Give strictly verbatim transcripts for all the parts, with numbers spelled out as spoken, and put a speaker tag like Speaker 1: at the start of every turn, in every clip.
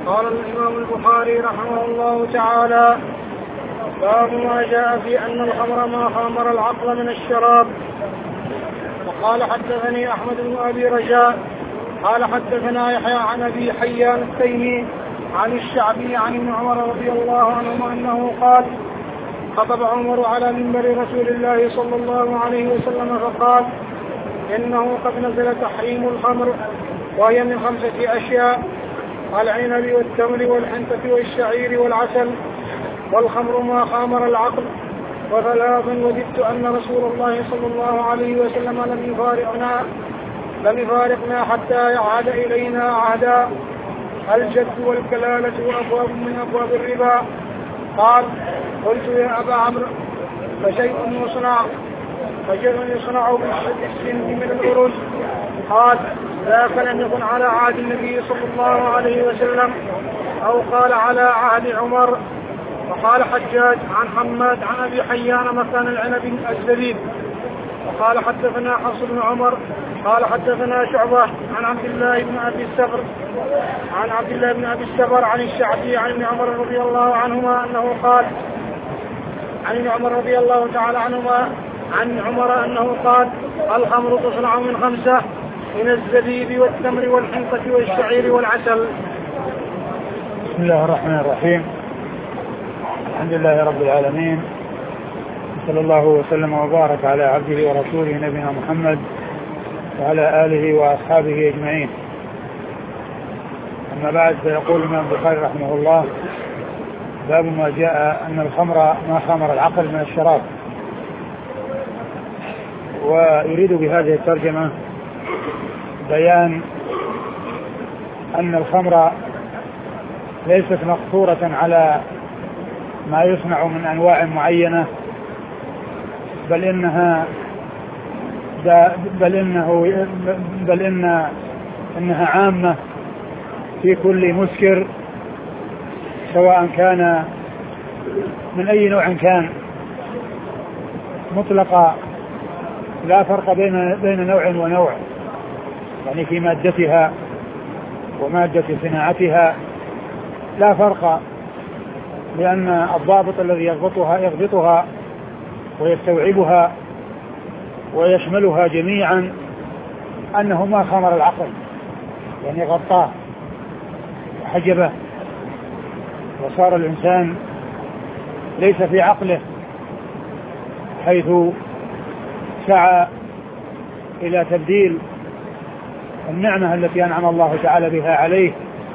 Speaker 1: قال الإمام البخاري رحمه الله تعالى: باب ما جاء في أن الخمر ما خامر العقل من الشراب. وقال حدثني أحمد بن أبي رجاء قال حدثنا يحيى عن أبي حيان التيمي عن الشعبي عن ابن عمر رضي الله عنهما أنه قال: خطب عمر على منبر رسول الله صلى الله عليه وسلم فقال: إنه قد نزل تحريم الخمر، وهي من خمسة أشياء: العنب والتمر والحنطة والشعير والعسل، والخمر ما خامر العقل، وثلاث وددت أن رسول الله صلى الله عليه وسلم لم يفارقنا لم يفارقنا حتى يعهد إلينا عهدا: الجد والكلالة وأبواب من أبواب الربا. قال: قلت يا أبا عمرو فشيء يصنع فشيء يصنع بالسن من الأرز؟ قال: ذاك لم يكن على عهد النبي صلى الله عليه وسلم، أو قال على عهد عمر. وقال حجاج عن حماد عن أبي حيان مكان العنب الزبيب. وقال حدثنا حفص بن عمر قال حدثنا شعبة عن عبد الله بن أبي السبر عن عبد الله بن أبي السبر عن الشعبي عن ابن عمر رضي الله عنهما أنه قال عن ابن عمر رضي الله تعالى عنهما عن عمر أنه قال: الخمر تصنع من خمسة: من الزبيب والتمر والحنطة والشعير والعسل.
Speaker 2: بسم الله الرحمن الرحيم. الحمد لله رب العالمين، صلى الله وسلم وبارك على عبده ورسوله نبينا محمد وعلى آله وأصحابه أجمعين. أما بعد، فيقول الإمام البخاري رحمه الله: باب ما جاء أن الخمر ما خامر العقل من الشراب. ويريد بهذه الترجمة بيان أن الخمر ليست مقصورة على ما يصنع من أنواع معينة، بل إنها بل إنه بل إن إنها عامة في كل مسكر، سواء كان من أي نوع كان، مطلقة، لا فرق بين بين نوع ونوع، يعني في مادتها ومادة صناعتها لا فرق، لأن الضابط الذي يضبطها يضبطها ويستوعبها ويشملها جميعا أنه ما خمر العقل، يعني غطاه وحجبه، وصار الإنسان ليس في عقله، حيث سعى إلى تبديل النعمة التي أنعم الله تعالى بها عليه،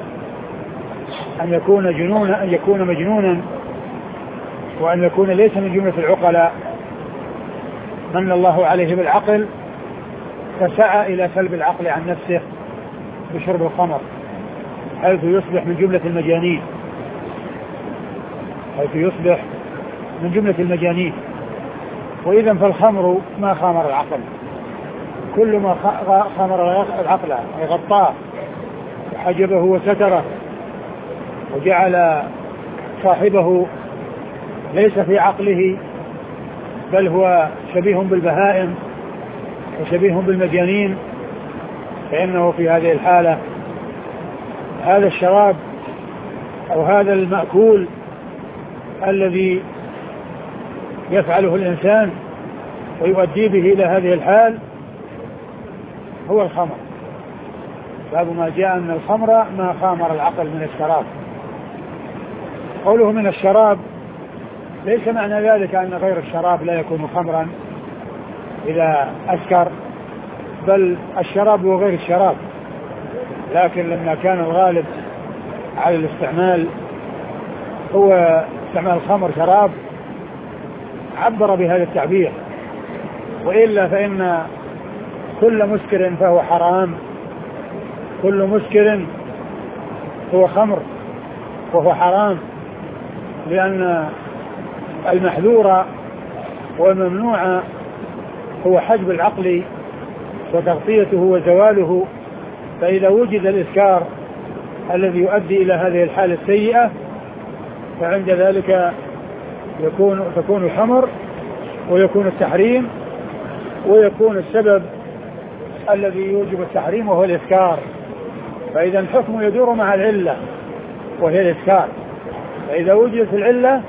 Speaker 2: أن يكون جنونا أن يكون مجنونا، وأن يكون ليس من جملة العقلاء من الله عليه بالعقل، فسعى إلى سلب العقل عن نفسه بشرب الخمر، حيث يصبح من جملة المجانين حيث يصبح من جملة المجانين وإذا فالخمر ما خامر العقل، كل ما خامر العقل أي غطاه وحجبه وستره وجعل صاحبه ليس في عقله، بل هو شبيه بالبهائم وشبيه بالمجانين، فإنه في هذه الحالة هذا الشراب أو هذا المأكول الذي يفعله الإنسان ويؤدي به إلى هذه الحال هو الخمر. باب ما جاء أن الخمر ما خامر العقل من الشراب. قوله من الشراب ليس معنى ذلك أن غير الشراب لا يكون خمرا إذا أسكر، بل الشراب وغير الشراب، لكن لما كان الغالب على الاستعمال هو استعمال الخمر شراب عبر بهذا التعبير، وإلا فإن كل مسكر فهو حرام، كل مسكر هو خمر وهو حرام، لأن المحذور والممنوع هو حجب العقل وتغطيته وزواله، فإذا وجد الإسكار الذي يؤدي إلى هذه الحالة السيئة فعند ذلك يكون تكون الخمر ويكون التحريم ويكون السبب الذي يوجب التحريم وهو الإسكار. فإذا الحكم يدور مع العلة، وهي الإسكار. فإذا وجدت العلة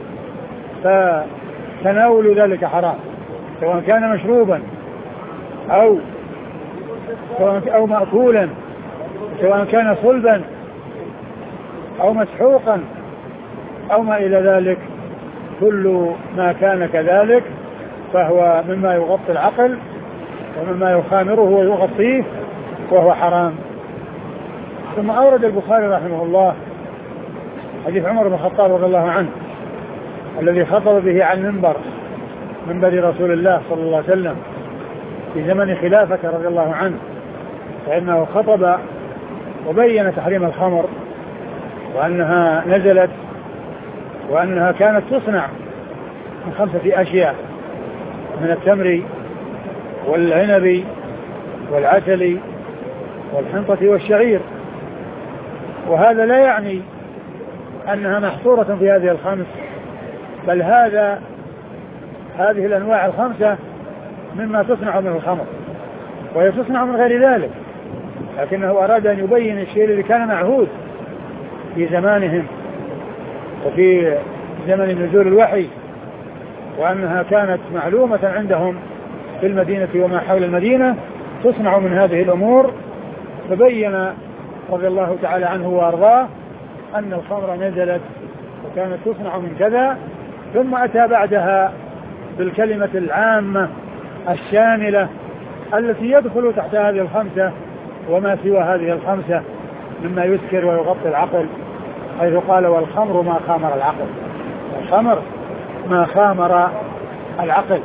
Speaker 2: فتناول ذلك حرام، سواء كان مشروبا أو أو مأكولا، سواء كان صلبا أو مسحوقا أو ما إلى ذلك. كل ما كان كذلك فهو مما يغطي العقل ومما يخامره ويغطيه وهو حرام. ثم أورد البخاري رحمه الله حديث عمر بن الخطاب رضي الله عنه الذي خطب به عن منبر منبر رسول الله صلى الله عليه وسلم في زمن خلافته رضي الله عنه، فإنه خطب وبين تحريم الخمر وأنها نزلت وأنها كانت تصنع من خمسة أشياء: من التمر والعنب والعسل والحنطة والشعير. وهذا لا يعني أنها محصورة في هذه الخمس، بل هذا هذه الأنواع الخمسة مما تصنع من الخمر، وهي تصنع من غير ذلك، لكنه أراد أن يبين الشيء الذي كان معهود في زمانهم وفي زمن نزول الوحي، وأنها كانت معلومة عندهم في المدينة وما حول المدينة تصنع من هذه الأمور. فبين رضي الله تعالى عنه وأرضاه أن الخمر نزلت وكانت تصنع من كذا، ثم أتى بعدها بالكلمة العامة الشاملة التي يدخل تحت هذه الخمسة وما سوى هذه الخمسة مما يسكر ويغطي العقل، حيث قال: والخمر ما خامر العقل. الخمر ما خامر العقل.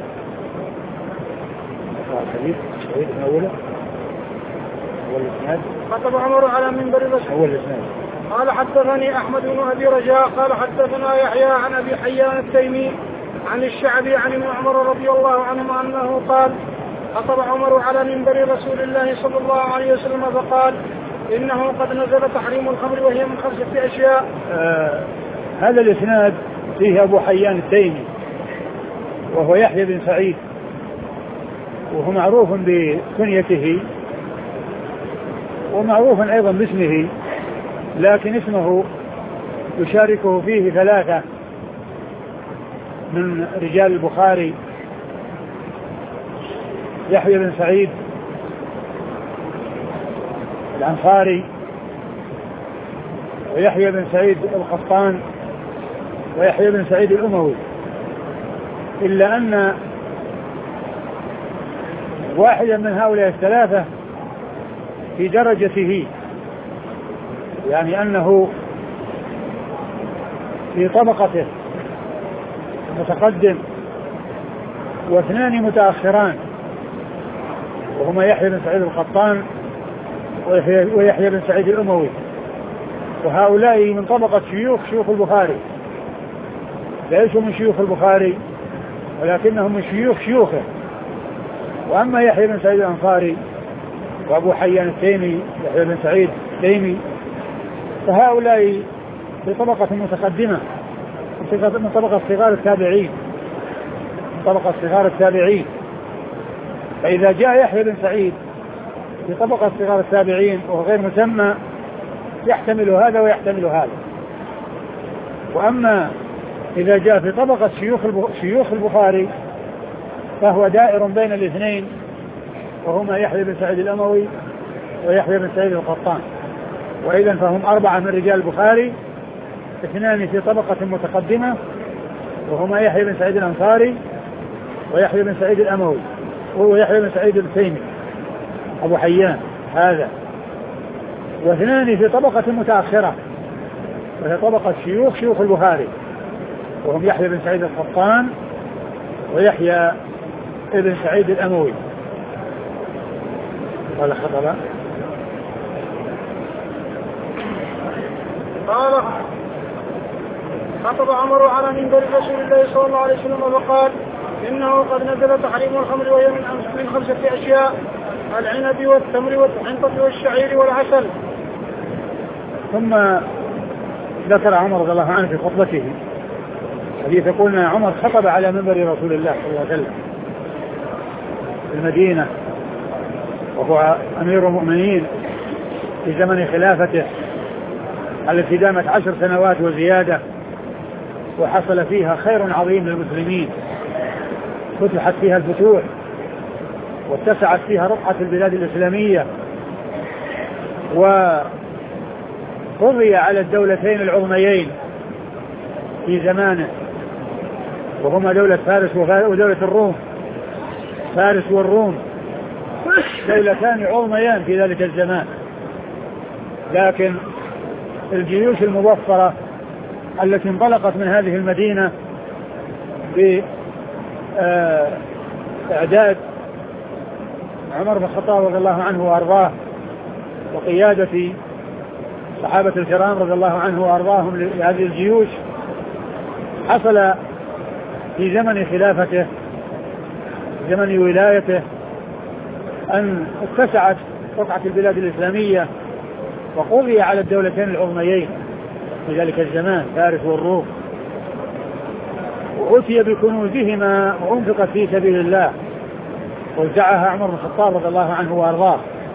Speaker 2: الحديث الشهيد من أوله أول الإسناد.
Speaker 1: خطب عمر على منبر الرسول.
Speaker 2: أول الإسناد.
Speaker 1: قال: حدثني أحمد بن أبي رجاء قال حدثنا يحيى عن أبي حيان التيمي عن الشعبي عن ابن عمر رضي الله عنهما أنه قال: خطب عمر على منبر رسول الله صلى الله عليه وسلم فقال: إنه قد نزل تحريم الخمر وهي من خمسة أشياء.
Speaker 2: آه هذا الإسناد فيه أبو حيان التيمي وهو يحيى بن سعيد، وهو معروف بكنيته ومعروف أيضا باسمه، لكن اسمه يشاركه فيه ثلاثة من رجال البخاري: يحيى بن سعيد الأنصاري، ويحيى بن سعيد القطان، ويحيى بن سعيد الأموي، إلا أن واحدا من هؤلاء الثلاثة في درجته، يعني أنه في طبقته متقدم، واثنان متأخران وهما يحيى بن سعيد القطان ويحيى بن سعيد الأموي، وهؤلاء من طبقة شيوخ شيوخ البخاري، ليسوا من شيوخ البخاري ولكنهم من شيوخ شيوخه. وأما يحيى بن سعيد الأنصاري وأبو حيان التيمي يحيى بن سعيد التيمي فهؤلاء في طبقة متقدمة من طبقة صغار التابعين من طبقة صغار التابعين فإذا جاء يحيى بن سعيد في طبقة صغار التابعين وهو غير مسمى يحتمل هذا ويحتمل هذا. وأما إذا جاء في طبقة شيوخ شيوخ البخاري فهو دائر بين الاثنين، وهما يحيى بن سعيد الأموي ويحيى بن سعيد القطان. وإذن فهم أربعة من رجال البخاري، اثنان في طبقة متقدمة وهما يحيى بن سعيد الأنصاري ويحيى بن سعيد الأموي ويحيى بن سعيد التيمي أبو حيان هذا، واثنان في طبقة متأخرة وهي طبقة شيوخ شيوخ البخاري وهم يحيى بن سعيد القطان ويحيى بن سعيد الأموي. قال خطبة
Speaker 1: قال خطب عمر على منبر رسول الله صلى الله عليه وسلم فقال: إنه قد نزل تحريم الخمر وهي من خمسة أشياء: العنب والتمر والحنطة والشعير والعسل.
Speaker 2: ثم ذكر عمر رضي الله عنه في خطبته حديث يقول أن عمر خطب على منبر رسول الله صلى الله عليه وسلم في المدينة وهو أمير المؤمنين في زمن خلافته التي دامت عشر سنوات وزيادة، وحصل فيها خير عظيم للمسلمين، فتحت فيها الفتوح واتسعت فيها رقعة البلاد الإسلامية، وقضي على الدولتين العظميين في زمانه، وهما دولة فارس ودولة الروم. فارس والروم دولتان عظميان في ذلك الزمان، لكن الجيوش المظفرة التي انطلقت من هذه المدينة بإعداد عمر بن الخطاب رضي الله عنه وأرضاه وقيادة صحابة الكرام رضي الله عنه وأرضاهم لهذه الجيوش، حصل في زمن خلافته زمن ولايته أن اتسعت رقعة البلاد الإسلامية، وقضي على الدولتين العظميين في ذلك الزمان فارس والروم، وأتي بكنوزهما وأنفقت في سبيل الله، وزعها عمر بن الخطاب رضي الله عنه وأرضاه.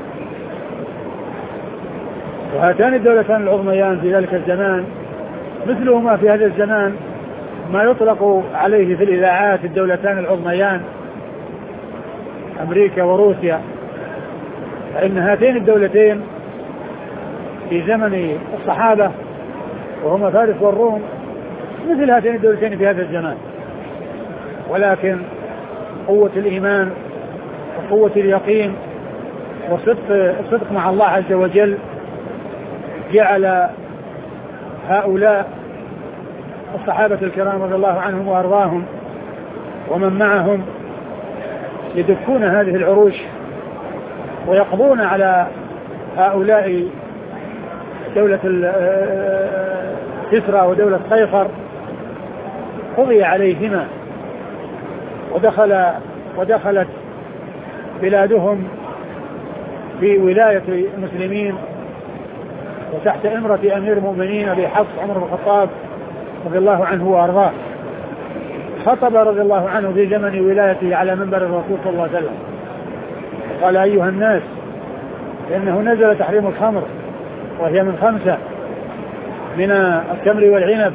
Speaker 2: وهاتان الدولتان العظميان في ذلك الزمان مثلهما في هذا الزمان ما يطلق عليه في الإذاعات الدولتان العظميان أمريكا وروسيا، فإن هاتين الدولتين في زمن الصحابة وهما فارس والروم مثل هاتين الدولتين في هذا الزمان، ولكن قوة الإيمان وقوة اليقين وصدق الصدق مع الله عز وجل جعل هؤلاء الصحابة الكرام رضي الله عنهم وأرضاهم ومن معهم يدكون هذه العروش ويقضون على هؤلاء دولة كسرى ودولة قيصر، قضي عليهما ودخل ودخلت بلادهم في ولاية المسلمين وتحت إمرة أمير المؤمنين أبي حفص عمر بن الخطاب رضي الله عنه وأرضاه. خطب رضي الله عنه في زمن ولايته على منبر الرسول صلى الله عليه وسلم، قال: أيها الناس، إنه نزل تحريم الخمر، وهي من خمسة: من التمر والعنب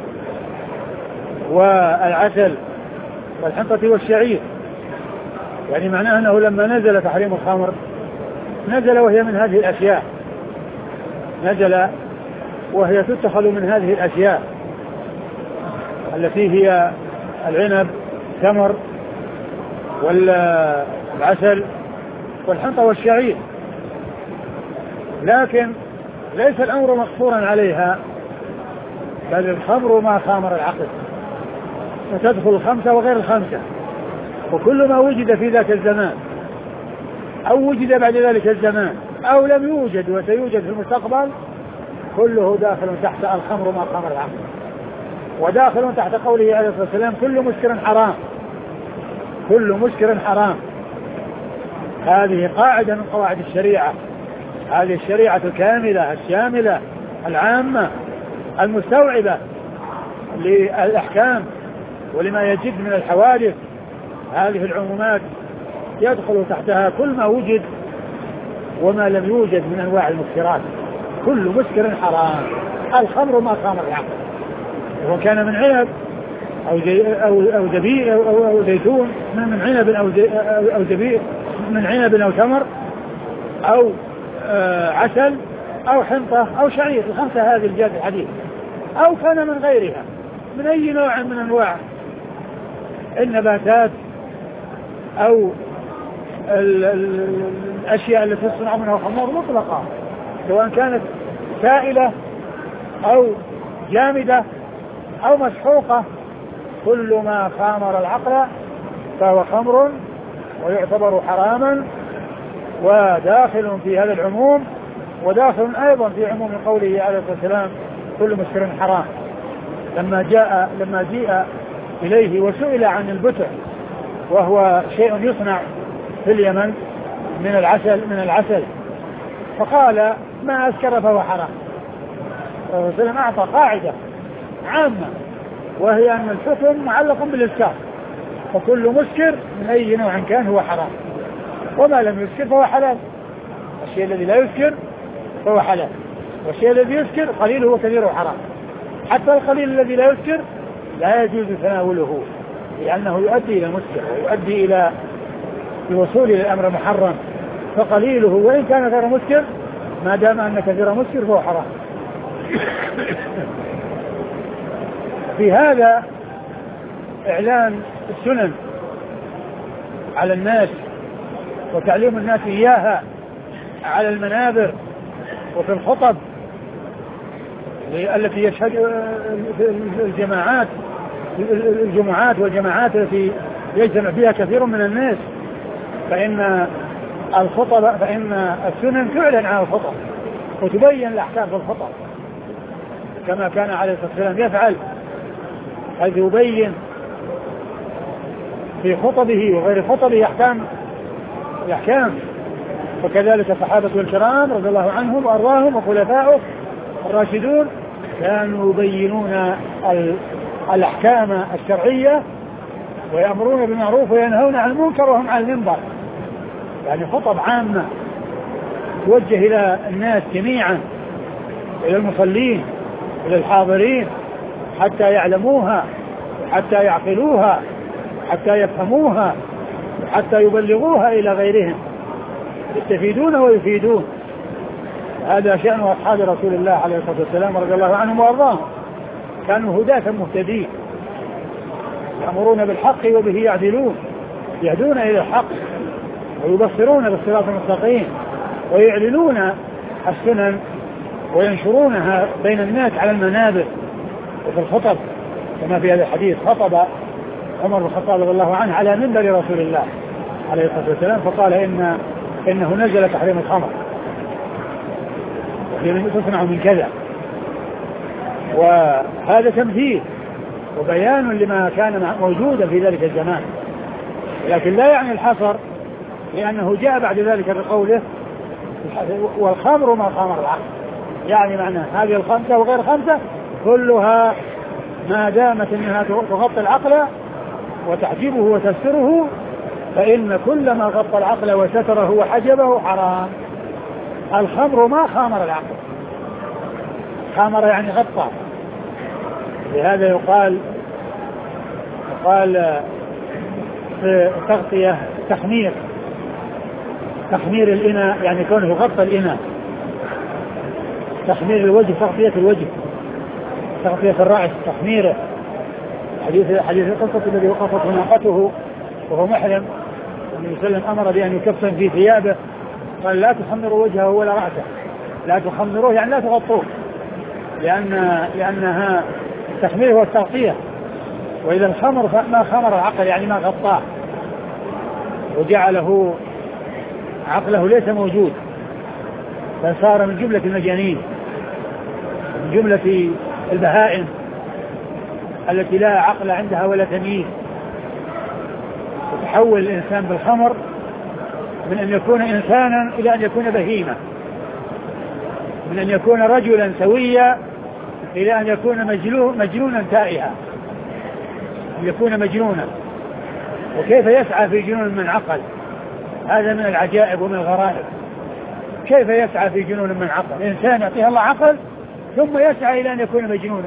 Speaker 2: والعسل والحنطة والشعير. يعني معناه أنه لما نزل تحريم الخمر نزل وهي من هذه الأشياء، نزل وهي تتخذ من هذه الأشياء التي هي العنب، التمر والعسل والحنطة والشعير. لكن ليس الأمر مقصورا عليها، بل الخمر ما خامر العقل، فتدخل الخمسة وغير الخمسة، وكل ما وجد في ذاك الزمان أو وجد بعد ذلك الزمان أو لم يوجد وسيوجد في المستقبل كله داخل تحت الخمر ما خامر العقل، وداخل تحت قوله عليه الصلاة والسلام: كل مسكر حرام، كل مسكر حرام. هذه قاعدة من قواعد الشريعة، هذه الشريعة الكاملة الشاملة العامة المستوعبة للأحكام ولما يجد من الحوادث. هذه العمومات يدخل تحتها كل ما وجد وما لم يوجد من أنواع المسكرات. كل مسكر حرام، الخمر ما خامر العقل، وكان من عنب أو زي أو أو زبيب أو, أو, أو زيتون، من عنب أو زي أو زبيب، من عنب أو تمر أو آه عسل أو حنطة أو شعير، الخمسة هذه الجاد الحديث، أو كان من غيرها من أي نوع من أنواع النباتات أو ال ال الأشياء التي تصنع منها الخمور مطلقة، سواء كانت سائلة أو جامدة أو مسحوقة، كل ما خامر العقل فهو خمر ويعتبر حراما، وداخل في هذا العموم، وداخل أيضا في عموم قوله عليه الصلاة والسلام: كل مسكر حرام. لما جاء لما جاء إليه وسئل عن البتع، وهو شيء يصنع في اليمن من العسل من العسل فقال: ما أسكر فهو حرام. الرسول صلى الله عليه وسلم أعطى قاعدة عامة، وهي أن الحكم معلق بالإسكار، فكل مسكر من أي نوع كان هو حرام، وما لم يسكر فهو حلال. الشيء الذي لا يسكر فهو حلال. والشيء الذي يسكر قليله وكثيره حرام. حتى القليل الذي لا يسكر لا يجوز تناوله لأنه يؤدي إلى مسكر ويؤدي إلى الوصول إلى الأمر محرم، فقليله وإن كان غير مسكر ما دام أن كثير مسكر فهو حرام. في هذا إعلان السنن على الناس وتعليم الناس إياها على المنابر وفي الخطب التي يشهد الجماعات الجمعات والجماعات التي يجتمع فيها كثير من الناس، فإن الخطب فإن السنن تعلن عن الخطب وتبين الأحكام في الخطب كما كان عليه الصلاة والسلام يفعل، حيث يبين في خطبه وغير خطبه أحكام الأحكام. وكذلك الصحابة الكرام رضي الله عنهم وأرضاهم وخلفائه الراشدون كانوا يبينون الأحكام الشرعية ويأمرون بالمعروف وينهون عن المنكر وهم على المنبر، يعني خطب عامة توجه إلى الناس جميعا، إلى المصلين إلى الحاضرين، حتى يعلموها حتى يعقلوها حتى يفهموها حتى يبلغوها إلى غيرهم يستفيدون ويفيدون. هذا شأن أصحاب رسول الله عليه الصلاة والسلام رضي الله عنهم وأرضاهم، كانوا هداة مهتدين يأمرون بالحق وبه يعدلون، يهدون إلى الحق ويبصرون بالصراط المستقيم ويعلنون السنن وينشرونها بين الناس على المنابر وفي الخطب، كما في هذا الحديث خطب عمر بن الخطاب رضي الله عنه على منبر رسول الله عليه الصلاة والسلام فقال إن إنه نزل تحريم الخمر تصنع من كذا، وهذا تمثيل وبيان لما كان موجودا في ذلك الزمان، لكن لا يعني الحصر، لأنه جاء بعد ذلك بقوله والخمر ما خمر العقل، يعني معنى هذه الخمسة وغير خمسة كلها ما دامت أنها تغطي العقل وتحجبه وتستره، فإن كل ما غطى العقل وستره وحجبه حرام. الخمر ما خامر العقل، خامر يعني غطى، لهذا يقال يقال في تغطية تخمير تخمير الإناء، يعني كونه غطى الإناء. تخمير الوجه تغطية الوجه، تغطية الرأس تخميره. حديث حديث القصة الذي وقفت ناقته وهو محرم النبي صلى الله عليه وسلم أمر بأن يكفن في ثيابه، قال لا تخمروا وجهه ولا رأسه، لا تخمروه يعني لا تغطوه، لأن لأنها التخمير هو التغطية، وإذا الخمر ما خمر العقل يعني ما غطاه وجعله عقله ليس موجود، فصار من جملة المجانين من جملة البهائم التي لا عقل عندها ولا تمييز. وتحول الإنسان بالخمر من أن يكون إنسانا إلى أن يكون بهيمة، من أن يكون رجلا سويا إلى أن يكون مجنونا تائها، أن يكون مجنونا. وكيف يسعى في جنون من عقل؟ هذا من العجائب ومن الغرائب. كيف يسعى في جنون من عقل؟ إنسان يعطيه الله عقل ثم يسعى إلى أن يكون مجنونا.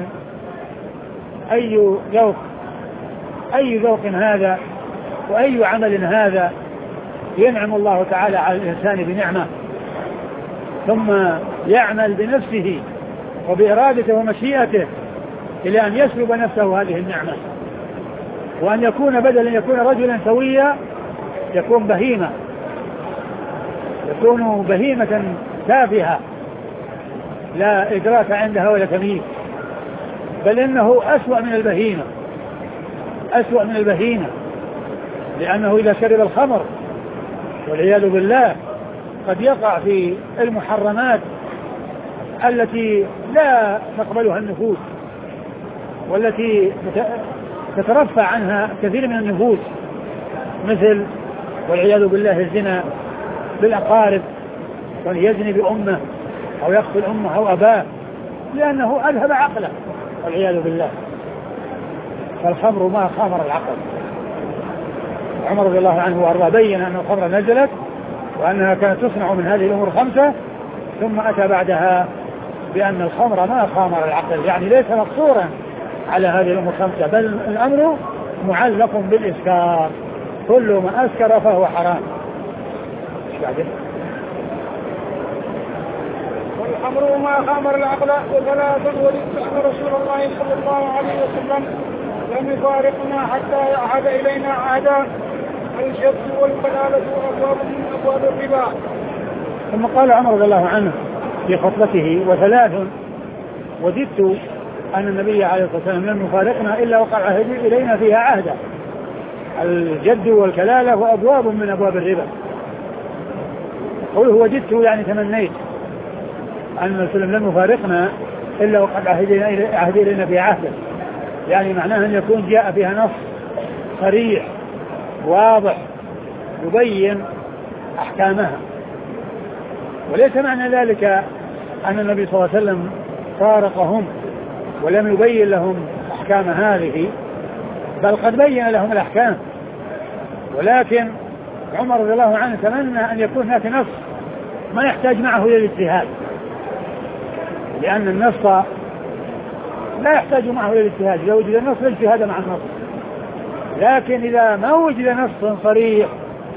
Speaker 2: أي ذوق أي ذوق هذا وأي عمل هذا؟ ينعم الله تعالى على الإنسان بنعمة ثم يعمل بنفسه وبإرادته ومشيئته إلى أن يسلب نفسه هذه النعمة، وأن يكون بدل أن يكون رجلا سويا يكون بهيمة، يكون بهيمة تافهة لا إدراك عندها ولا تمييز، بل إنه أسوأ من البهيمة أسوأ من البهيمة لأنه إذا شرب الخمر والعياذ بالله قد يقع في المحرمات التي لا تقبلها النفوس والتي تترفع عنها كثير من النفوس، مثل والعياذ بالله الزنا بالأقارب، وأن يزني بأمه أو يقتل أمه أو أباه لأنه أذهب عقله والعياذ بالله. فالخمر ما خامر العقل. عمر رضي الله عنه وأرضاه بين أن الخمر نزلت وأنها كانت تصنع من هذه الأمور خمسة، ثم أتى بعدها بأن الخمر ما خامر العقل، يعني ليس مقصورا على هذه الأمور الخمسة، بل الأمر معلق بالإسكار، كل ما أسكر فهو حرام.
Speaker 1: والخمر ما خامر العقل وثلاث ولسان رسول الله صلى الله عليه وسلم لم يفارقنا حتى يعهد إلينا عهدا الجد والكلالة وأبواب من أبواب الربا.
Speaker 2: ثم قال عمر رضي الله عنه في خطبته وثلاث وددت أن النبي عليه الصلاة والسلام لم يفارقنا إلا وقع عهد إلينا فيها عهدا الجد والكلالة وأبواب من أبواب الربا. قوله وددت يعني تمنيت أن النبي صلى الله عليه وسلم لم يفارقنا إلا وقد عهد إلينا فيها عهدا، يعني معناه أن يكون جاء فيها نص صريح واضح يبين أحكامها. وليس معنى ذلك أن النبي صلى الله عليه وسلم فارقهم ولم يبين لهم أحكام هذه، بل قد بين لهم الأحكام، ولكن عمر رضي الله عنه تمنى أن يكون هناك نص ما يحتاج معه إلى الاجتهاد، لأن النص لا يحتاج معه إلى الاجتهاد، إذا وجد النص الاجتهاد مع النص، لكن إذا ما وجد نص صريح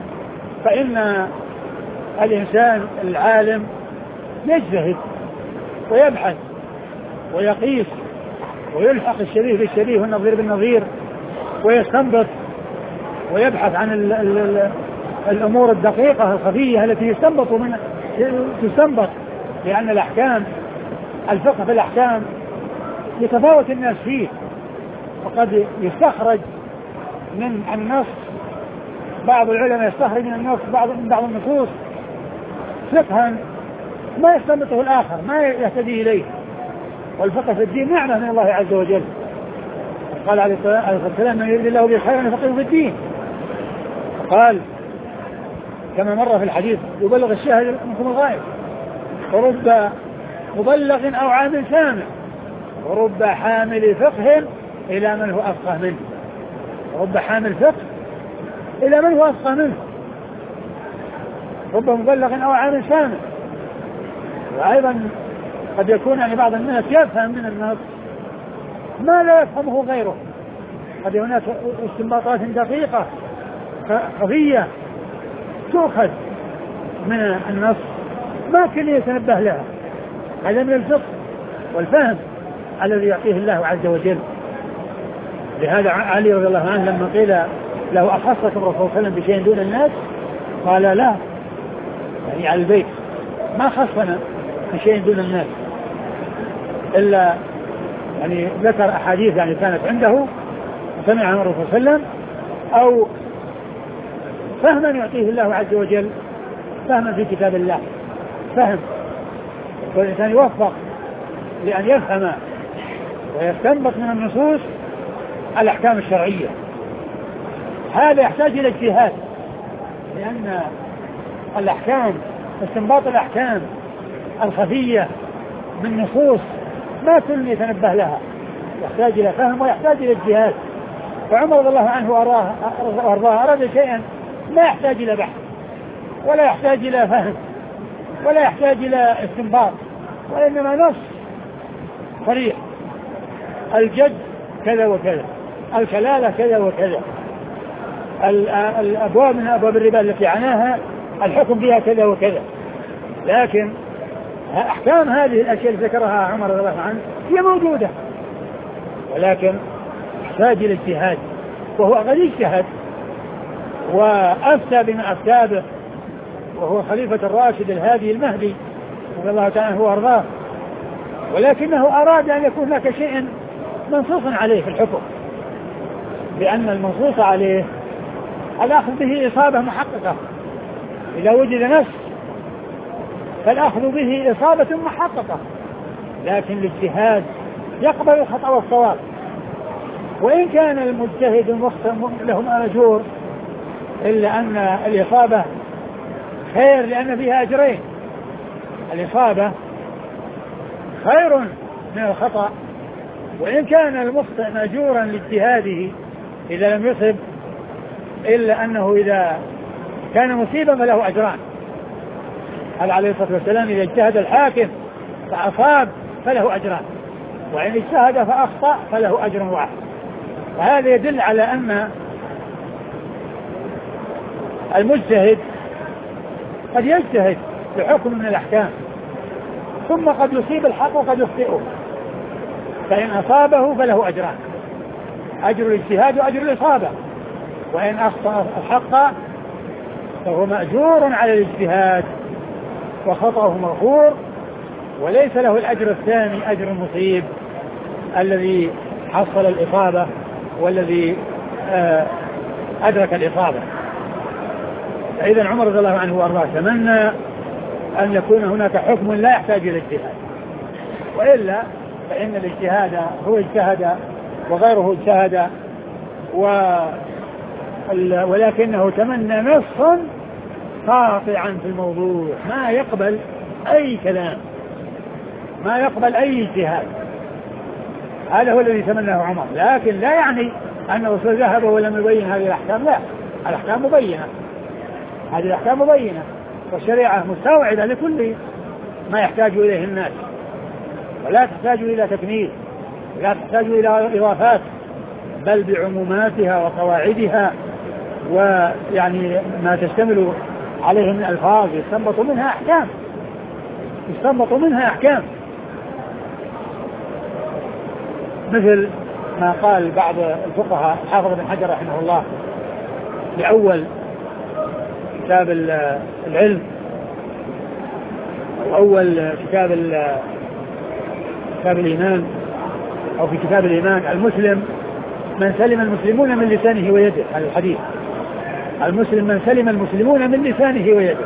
Speaker 2: فإن الإنسان العالم يجتهد ويبحث ويقيس ويلحق الشبيه بالشبيه والنظير بالنظير ويستنبط ويبحث عن ال ال ال الأمور الدقيقة الخفية التي يستنبط من تستنبط، لأن الأحكام الفقه في الأحكام يتفاوت الناس فيه، وقد يستخرج من النص بعض العلماء يستخرج من النص بعض من بعض النصوص فقها ما يستنبطه الآخر ما يهتدي إليه، والفقه في الدين نعمة من الله عز وجل. قال عليه الصلاة والسلام من يريد الله به خيرا يفقهه في الدين، قال كما مر في الحديث يبلغ الشاهد منكم الغائب، ورب مبلغ أو عام سامع، ورب حامل فقه إلى من هو أفقه منه، رب حامل فقه إلى من هو أفقه منه، رب مبلغ أو عام سامع. وأيضا قد يكون يعني بعض الناس يفهم من النص ما لا يفهمه غيره، قد هناك استنباطات دقيقة خفية تؤخذ من النص ما كل يتنبه لها، هذا من الفقه والفهم الذي يعطيه الله عز وجل. لهذا علي رضي الله عنه لما قيل له أخصكم الرسول صلى الله عليه وسلم بشيء دون الناس قال لا، يعني على البيت ما خصنا بشيء دون الناس، إلا يعني ذكر أحاديث يعني كانت عنده سمعها من الرسول صلى الله عليه وسلم أو فهما يعطيه الله عز وجل، فهما في كتاب الله، فهم والإنسان يوفق لأن يفهم ويستنبط من النصوص الأحكام الشرعية. هذا يحتاج إلى اجتهاد، لأن الأحكام استنباط الأحكام الخفية من نصوص ما كل يتنبه لها، يحتاج إلى فهم ويحتاج إلى اجتهاد. فعمر رضي الله عنه وأرضاه أراد شيئا ما يحتاج إلى بحث ولا يحتاج إلى فهم ولا يحتاج إلى استنباط، وإنما نص صريح، الجد كذا وكذا، الكلالة كذا وكذا، الأبواب من أبواب الربا التي عناها الحكم فيها كذا وكذا. لكن أحكام هذه الأشياء اللي ذكرها عمر رضي الله عنه هي موجودة، ولكن يحتاج إلى اجتهاد، وهو قد اجتهد وأفتى بما أفتى به، وهو خليفة الراشد الهادي المهدي رضي الله تعالى عنه وأرضاه، ولكنه أراد أن يكون هناك شيء منصوص عليه في الحكم، لأن المنصوص عليه الأخذ به إصابة محققة، إذا وجد نص فالأخذ به إصابة محققة، لكن الاجتهاد يقبل الخطأ والصواب، وإن كان المجتهد المخطئ لهم أجور إلا أن الإصابة خير لأن فيها أجرين، الإصابة خير من الخطأ، وإن كان المخطئ مأجورا لاجتهاده إذا لم يصب، إلا أنه إذا كان مصيبا فله أجران. قال عليه الصلاة والسلام إذا اجتهد الحاكم فأصاب فله أجران، وإن اجتهد فأخطأ فله أجر واحد. وهذا يدل على أن المجتهد قد يجتهد بحكم من الأحكام ثم قد يصيب الحق وقد يخطئه، فإن أصابه فله أجران، أجر الاجتهاد وأجر الإصابة، وإن أخطأ الحق فهو مأجور على الاجتهاد وخطأه مغفور، وليس له الأجر الثاني أجر المصيب الذي حصل الإصابة والذي أدرك الإصابة. فإذا عمر رضي الله عنه وأرضاه تمنى أن يكون هناك حكم لا يحتاج إلى اجتهاد، وإلا فإن الاجتهاد هو اجتهد وغيره اجتهد، ولكنه تمنى نصا قاطعا في الموضوع ما يقبل أي كلام، ما يقبل أي اجتهاد. هذا هو الذي تمناه عمر، لكن لا يعني أن الرسول ذهب ولم يبين هذه الأحكام، لا، الأحكام مبينة، هذه الأحكام مبينة، والشريعة مستوعبة لكل ما يحتاج إليه الناس، ولا تحتاج إلى تكميل، لا تحتاج إلى إضافات، بل بعموماتها وقواعدها، ويعني ما تشتمل عليه من ألفاظ يستنبط منها أحكام، يستنبط منها أحكام، مثل ما قال بعض الفقهاء حافظ بن حجر رحمه الله لأول كتاب العلم أو أول كتاب كتاب الإيمان أو في كتاب الإيمان: المسلم من سلم المسلمون من لسانه ويده. هذا الحديث: المسلم من سلم المسلمون من لسانه ويده.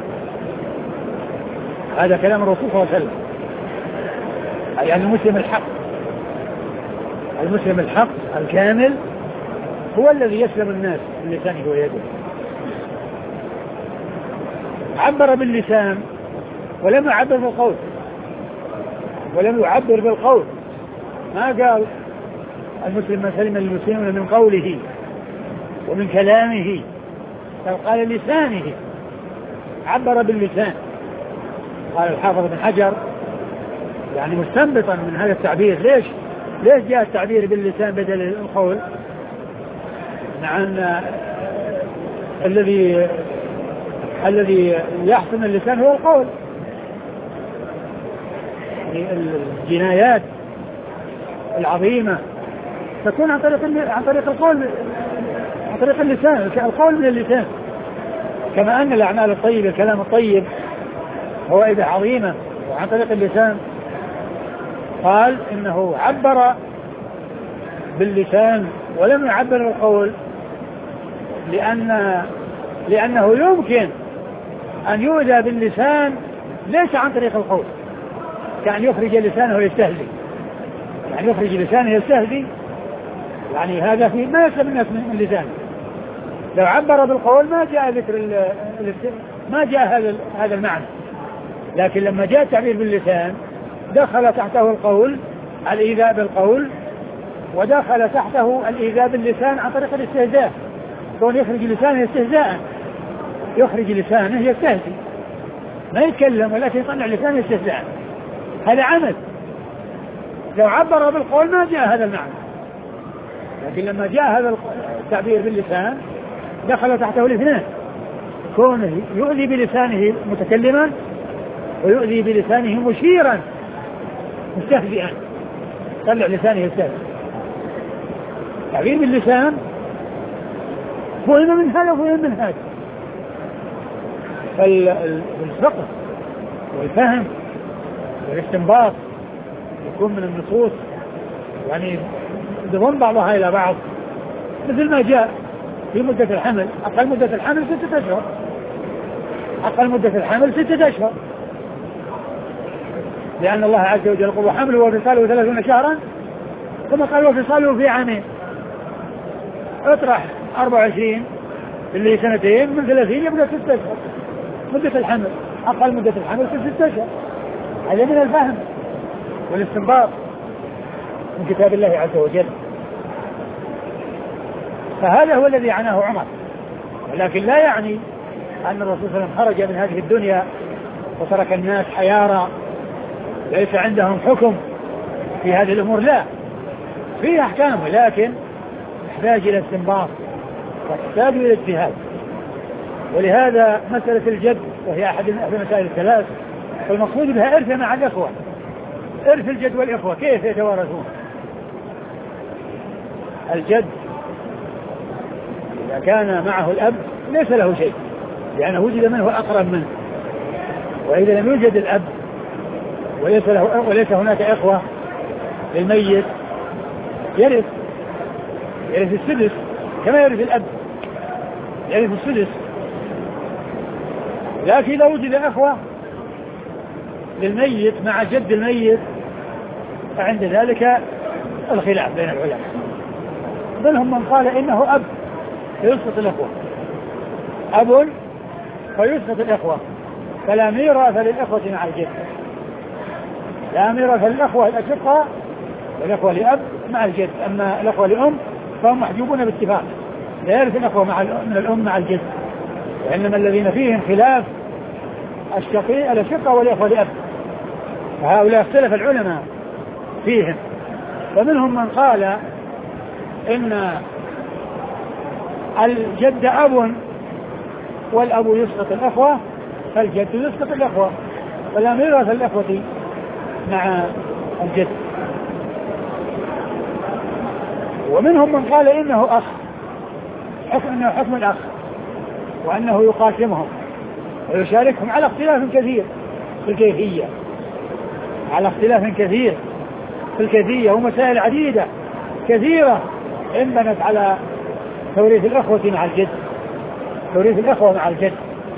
Speaker 2: هذا كلام الرسول صلى الله عليه وسلم، يعني المسلم الحق، المسلم الحق الكامل هو الذي يسلم الناس من لسانه ويده. عبر باللسان ولم يعبر بالقول، ولم يعبر بالقول، ما قال المسلم من سلم المسلمون من قوله ومن كلامه، بل قال لسانه، عبر باللسان. قال الحافظ بن حجر يعني مستنبطا من هذا التعبير: ليش ليش جاء التعبير باللسان بدل القول؟ مع أن الذي الذي يحسن اللسان هو القول. الجنايات العظيمة تكون عن طريق عن طريق القول، عن طريق اللسان، القول من اللسان، كما أن الأعمال الطيبة الكلام الطيب فوائد عظيمة وعن طريق اللسان. قال إنه عبر باللسان ولم يعبر بالقول، لأن لأنه يمكن أن يؤذى باللسان ليس عن طريق القول، كأن يخرج لسانه ويستهزئ، يعني يخرج لسانه يستهزئ، يعني هذا في ما يسلم الناس من لسانه. لو عبر بالقول ما جاء ذكر ما جاء هذا هذا المعنى، لكن لما جاء التعبير باللسان دخل تحته القول، الإيذاء بالقول، ودخل تحته الإيذاء باللسان عن طريق الاستهزاء، كون يخرج لسانه استهزاء، يخرج لسانه يستهزئ، ما يتكلم ولكن يطلع لسانه استهزاء، هذا عمل. لو عبر بالقول ما جاء هذا المعنى، لكن لما جاء هذا التعبير باللسان دخل تحته الاثنين، كونه يؤذي بلسانه متكلما ويؤذي بلسانه مشيرا مستهزئا، طلع لسانه يستهزئ. تعبير باللسان فهم من هذا وفهم من هذا. فالفقه والفهم والاستنباط يكون من النصوص يعني يضم بعضها إلى بعض، مثل ما جاء في مدة الحمل، أقل مدة الحمل ستة أشهر، أقل مدة الحمل ستة أشهر، لأن الله عز وجل قال وحمله وفصاله ثلاثون شهرا، ثم قال وفصاله في عامين. اطرح أربعة وعشرين اللي سنتين من ثلاثين يبقى ستة أشهر مدة الحمل، أقل مدة الحمل ستة أشهر. هذا من الفهم والاستنباط من كتاب الله عز وجل. فهذا هو الذي عناه عمر، ولكن لا يعني أن الرسول صلى الله عليه وسلم خرج من هذه الدنيا وترك الناس حيارى ليس عندهم حكم في هذه الأمور، لا، فيه أحكام لكن تحتاج إلى استنباط وتحتاج إلى اجتهاد. ولهذا مسألة الجد وهي أحد المسائل الثلاث فالمقصود بها إرث مع الإخوة، إرث الجد والإخوة كيف يتوارثون؟ الجد إذا كان معه الأب ليس له شيء لأنه وجد منه أقرب منه، وإذا لم يوجد الأب وليس, له وليس هناك إخوة للميت يرث يرث السدس كما يرث الأب، يرث السدس. لكن إذا وجد إخوة للميت مع جد الميت فعند ذلك الخلاف بين العلماء، منهم من قال إنه أب فيسقط الإخوة، أب فيسقط الإخوة، فلا ميراث للإخوة مع الجد، لا ميراث للإخوة الأشقاء والإخوة لأب مع الجد، أما الإخوة لأم فهم محجوبون باتفاق، لا يرث الإخوة مع من الأم مع الجد، وإنما الذين فيهم خلاف الشقيق الأشقاء والإخوة لأب، فهؤلاء اختلف العلماء فيهم، فمنهم من قال إن الجد أب والأب يسقط الأخوة فالجد يسقط الأخوة، فلا ميراث الأخوة مع الجد. ومنهم من قال إنه أخ، حكم إنه حكم الأخ، وأنه يقاسمهم ويشاركهم على اختلاف كثير في الكيفية، على اختلاف كثير في الكيفية، ومسائل عديدة كثيرة انبنت على توريث الأخوة مع الجد، توريث الأخوة مع الجد.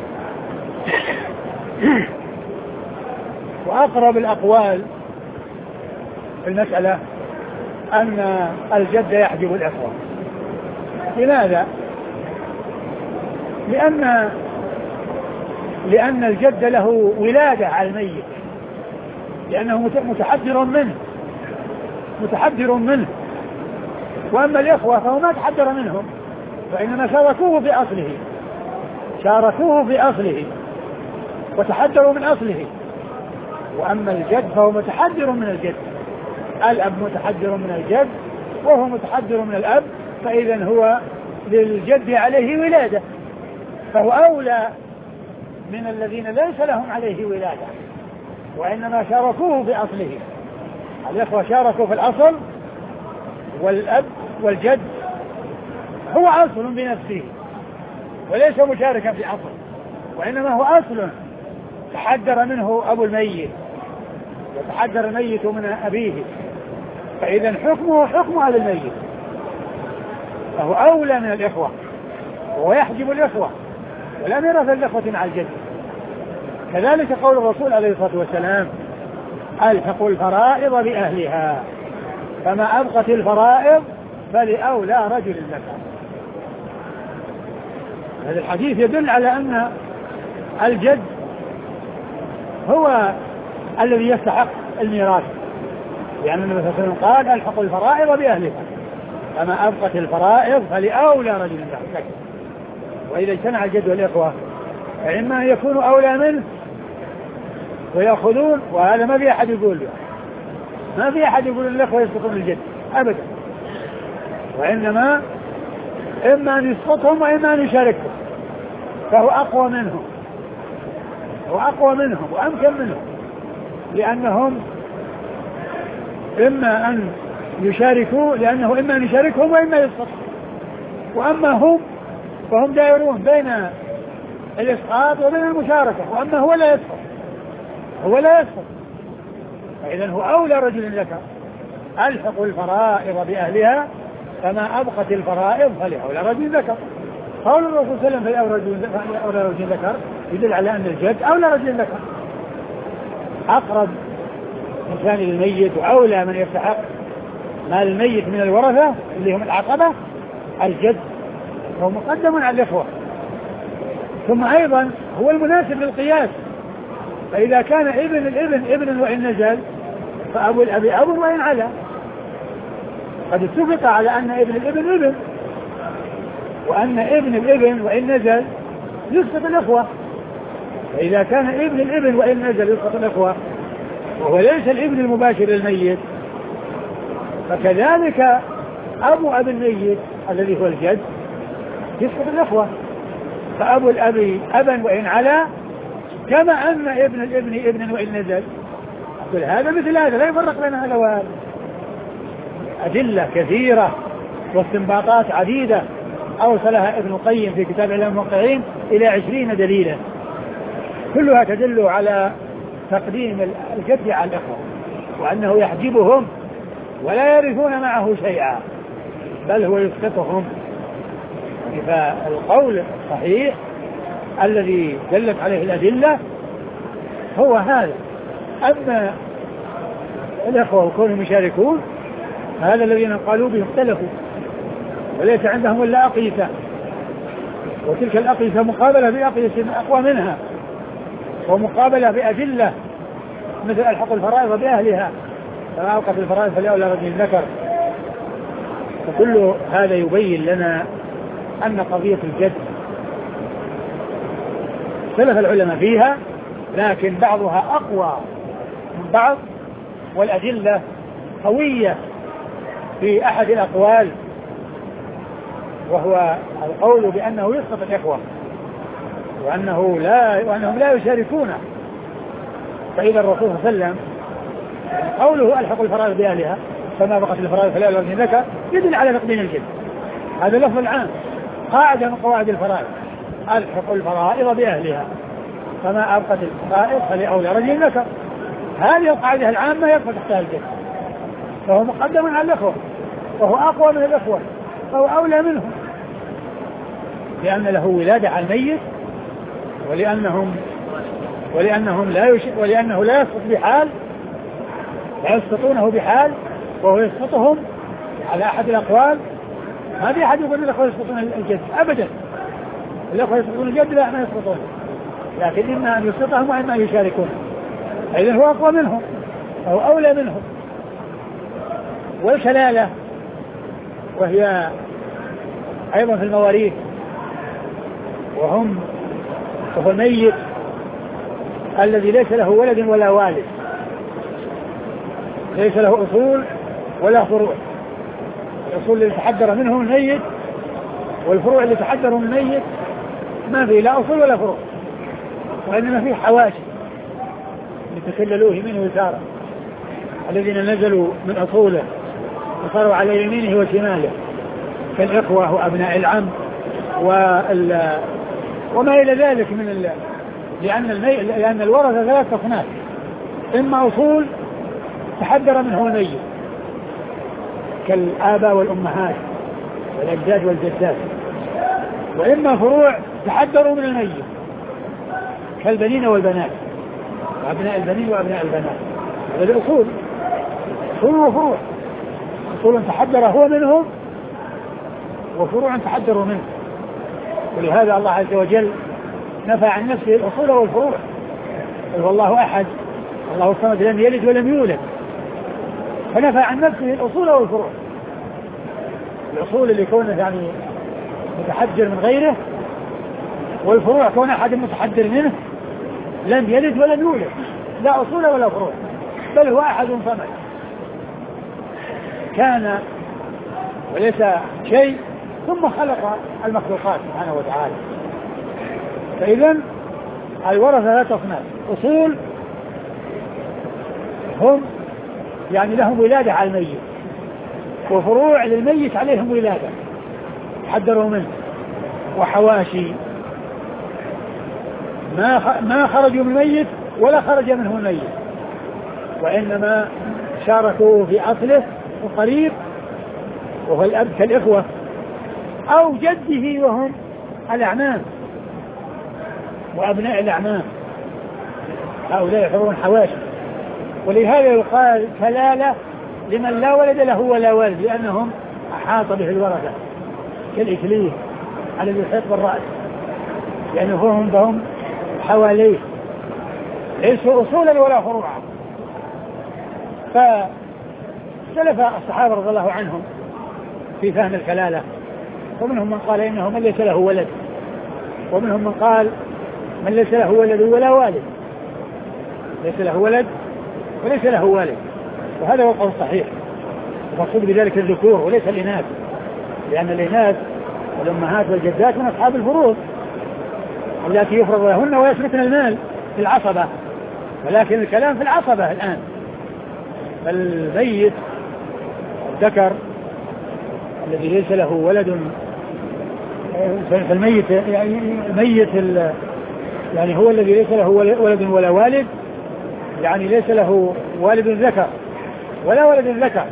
Speaker 2: وأقرب الأقوال في المسألة أن الجد يحجب الأخوة. لماذا؟ لأن لأن الجد له ولادة على الميت، لأنه متحذر منه متحذر منه وأما الإخوة فهو ما تحذر منهم، فإنما شاركوه في أصله شاركوه في أصله وتحذروا من أصله. وأما الجد فهو متحذر من الجد، الأب متحذر من الجد وهو متحذر من الأب، فإذا هو للجد عليه ولادة، فهو أولى من الذين ليس لهم عليه ولادة وإنما شاركوه في أصله. الإخوة شاركوا في الأصل، والأب والجد هو أصل بنفسه وليس مشاركا في أصل، وإنما هو أصل تحذر منه أبو الميت وتحذر الميت من أبيه، فإذا حكمه حكم هذا الميت، فهو أولى من الإخوة وهو يحجب الإخوة ولا ميراث الإخوة مع الجد. كذلك قول الرسول عليه الصلاة والسلام: ألحقوا الفرائض بأهلها، فما أبقت الفرائض فلأولى رجل ذكر. هذا الحديث يدل على أن الجد هو الذي يستحق الميراث، لأن النبي صلى الله عليه وسلم قال: ألحقوا الفرائض بأهلها، فما أبقت الفرائض فلأولى رجل ذكر. وإذا اجتمع الجد والإخوة فإما أن يكونوا أولى منه ويأخذون، وهذا ما في أحد يقول له، ما في أحد يقول الإخوة يسقطون الجد أبدا، وإنما إما أن يسقطهم وإما أن يشاركهم، فهو أقوى منهم هو أقوى منهم وأمكن منهم، لأنهم إما أن يشاركوا لأنه إما أن يشاركهم وإما يسقطهم، وأما هم فهم دائرون بين الإسقاط وبين المشاركة، وأما هو لا يسقط هو لا يسقط فإذا هو أولى رجل ذكر. ألحقوا الفرائض بأهلها، فما أبقت الفرائض فلأولى رجل ذكر. قول الرسول صلى الله عليه وسلم في أولى رجل ذكر يدل على أن الجد أولى رجل ذكر، أقرب إنسان للميت وأولى من يستحق مال الميت من الورثة اللي هم العقبة الجد، هو مقدم على الإخوة. ثم أيضا هو المناسب للقياس، فإذا كان ابن الابن ابن وإن نزل فأبو الأب أب وإن علا، قد اتفق على أن ابن الابن ابن، وأن ابن الابن وإن نزل يسقط الإخوة، فإذا كان ابن الابن وإن نزل يسقط الإخوة وهو ليس الابن المباشر للميت، فكذلك أبو أبي الميت الذي هو الجد يسقط الإخوة، فأبو الأب أبا وإن علا، كما أن ابن الابن ابنا وإن نزل، كل هذا مثل هذا لا يفرق بين هذا وهذا. أدلة كثيرة واستنباطات عديدة أوصلها ابن القيم في كتاب إعلام الموقعين إلى عشرين دليلا، كلها تدل على تقديم الجد على الإخوة، وأنه يحجبهم ولا يرثون معه شيئا بل هو يسقطهم. فالقول الصحيح الذي دلت عليه الأدلة هو هذا. أما الأخوة وكونهم يشاركون هذا الذين قالوا به اختلفوا، وليس عندهم إلا أقيسة، وتلك الأقيسة مقابلة بأقيسة أقوى منها، ومقابلة بأدلة مثل الحق الفرائض بأهلها فما أوقف الفرائض فلأولى رجل ذكر. فكل هذا يبين لنا أن قضية الجد اختلف العلماء فيها، لكن بعضها أقوى من بعض، والأدلة قوية في أحد الأقوال، وهو القول بأنه يسقط الإخوة وأنه لا وأنهم لا يشاركونه. فإذا الرسول صلى الله عليه وسلم قوله ألحق الفرائض بأهلها فما بقت الفرائض فلا يلزم لك يدل على تقديم الجد، هذا لفظ العام قاعدة من قواعد الفرائض، ألحق الفرائض بأهلها فما أبقت الفرائض فلأولى رجل ذكر. هذه القاعدة العامة يبقى تحتها الجد، فهو مقدم على الأخوة وهو أقوى من الأخوة فهو أولى منهم، لأن له ولادة على الميت، ولأنهم ولأنهم لا يش... ولأنه لا يسقط بحال، لا يسقطونه بحال، وهو يسقطهم على أحد الأقوال. ما في أحد يقول الأخوة يسقطون الجد أبدا، الأخوة يسقطون الجد لا ما يسقطون، لكن إما أن يسقطهم وإما أن يشاركون، إذن هو أقوى منهم أو أولى منهم. والكلالة وهي أيضا في المواريث، وهم وهو الميت الذي ليس له ولد ولا والد، ليس له أصول ولا فروع، الأصول اللي تحدر منهم الميت والفروع اللي تحدروا من الميت ما فيه لا أصول ولا فروع، وإنما فيه حواشي يتكللوه منه ويساره، الذين نزلوا من أصوله وصاروا على يمينه وشماله كالإخوة وأبناء العم وال... وما إلى ذلك من ال... لأن, المي... لأن الورثة ثلاث أصناف، إما أصول تحدر منه الميت كالآباء والأمهات والأجداد والجدات، وإما فروع تحدروا من الميت كالبنين والبنات وأبناء البنين وأبناء البنات. هذه الأصول أصول وفروع، أصول تحدر هو منهم وفروع تحدروا منه، ولهذا الله عز وجل نفى عن نفسه الأصول والفروع، والله أحد الله الصمد لم يلد ولم يولد، فنفى عن نفسه الأصول والفروع. الأصول اللي كونه يعني متحجر من غيره، والفروع كون أحد متحجر منه لم يلد ولم يولد، لا أصول ولا فروع، بل هو أحد صمد كان وليس شيء ثم خلق المخلوقات سبحانه وتعالى. فإذا الورثة لا تصنف، أصول هم يعني لهم ولادة على الميت، وفروع للميت عليهم ولادة حذروا منه، وحواشي ما ما خرجوا من الميت ولا خرج منه الميت، وإنما شاركوا في أصله وقريب وهو الأب كالإخوة أو جده وهم الأعمام وأبناء الأعمام، هؤلاء يعتبرون حواشي. ولهذا يقال كلالة لمن لا ولد له ولا والد، لأنهم أحاط به الورثة كالإكليل الذي يحيط بالرأس، لأنه هم بهم حواليه ليسوا أصولا ولا فروعا. فاختلف الصحابة رضي الله عنهم في فهم الكلالة، ومنهم من قال إنه من ليس له ولد، ومنهم من قال من ليس له ولد ولا والد، ليس له ولد وليس له والد، وهذا هو القول الصحيح. المقصود بذلك الذكور وليس الإناث، لأن الإناث والأمهات والجدات من أصحاب الفروض التي يفرض لهن ويثبتن المال في العصبة، ولكن الكلام في العصبة الآن. فالميت الذكر الذي ليس له ولد، فالميت يعني الميت يعني هو الذي ليس له ولد ولا والد، يعني ليس له والد ذكر ولا ولد ذكر،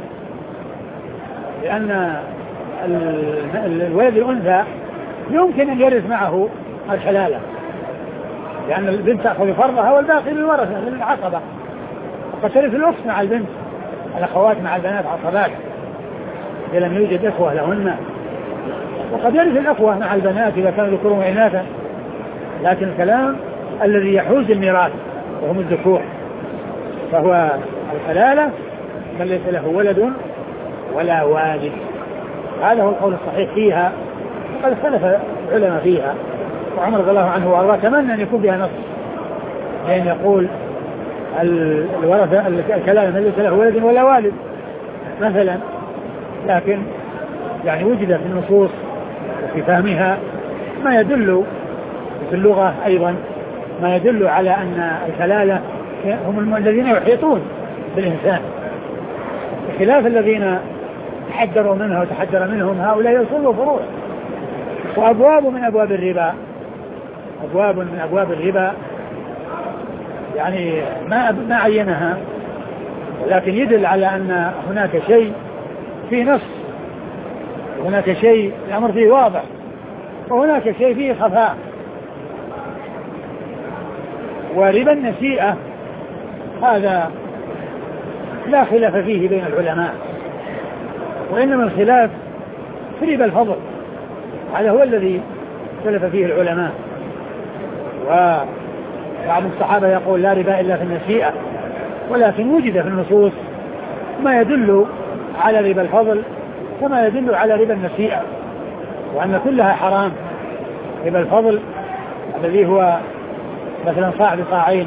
Speaker 2: لأن الولد الأنثى يمكن أن يرث معه الحلالة، لأن البنت تأخذ فرضها والباقي للورثة للعصبة، وقد ترث الأخت مع البنت، الأخوات مع البنات عصبات إذا لم يوجد إخوة لهن، وقد يرث الأخوة مع البنات إذا كانوا ذكورهم إناثا، لكن الكلام الذي يحوز الميراث وهم الذكور، فهو الحلالة من ليس له ولد ولا والد. هذا هو القول الصحيح فيها، وقد اختلف العلماء فيها، وعمر رضي الله عنه وارضاه تمنى أن يكون فيها نص، لأن يقول الورثة الكلام من ليس له ولد ولا والد مثلا، لكن يعني وجد في النصوص وفي فهمها ما يدل في اللغة أيضا ما يدل على أن الكلالة هم الذين يحيطون بالإنسان، بخلاف الذين تحذروا منها وتحذر منهم هؤلاء يصلوا فروع. وأبواب من أبواب الربا، أبواب من أبواب الربا يعني ما ما عينها، ولكن يدل على أن هناك شيء فيه نص، هناك شيء الأمر فيه واضح، وهناك شيء فيه خفاء. وربا النسيئة هذا لا خلاف فيه بين العلماء، وإنما الخلاف في ربا الفضل، هذا هو الذي اختلف فيه العلماء. وبعض الصحابة يقول لا ربا إلا في النسيئة، ولكن وجد في النصوص ما يدل على ربا الفضل كما يدل على ربا النسيئة، وأن كلها حرام. ربا الفضل الذي هو مثلا صاع بصاعين،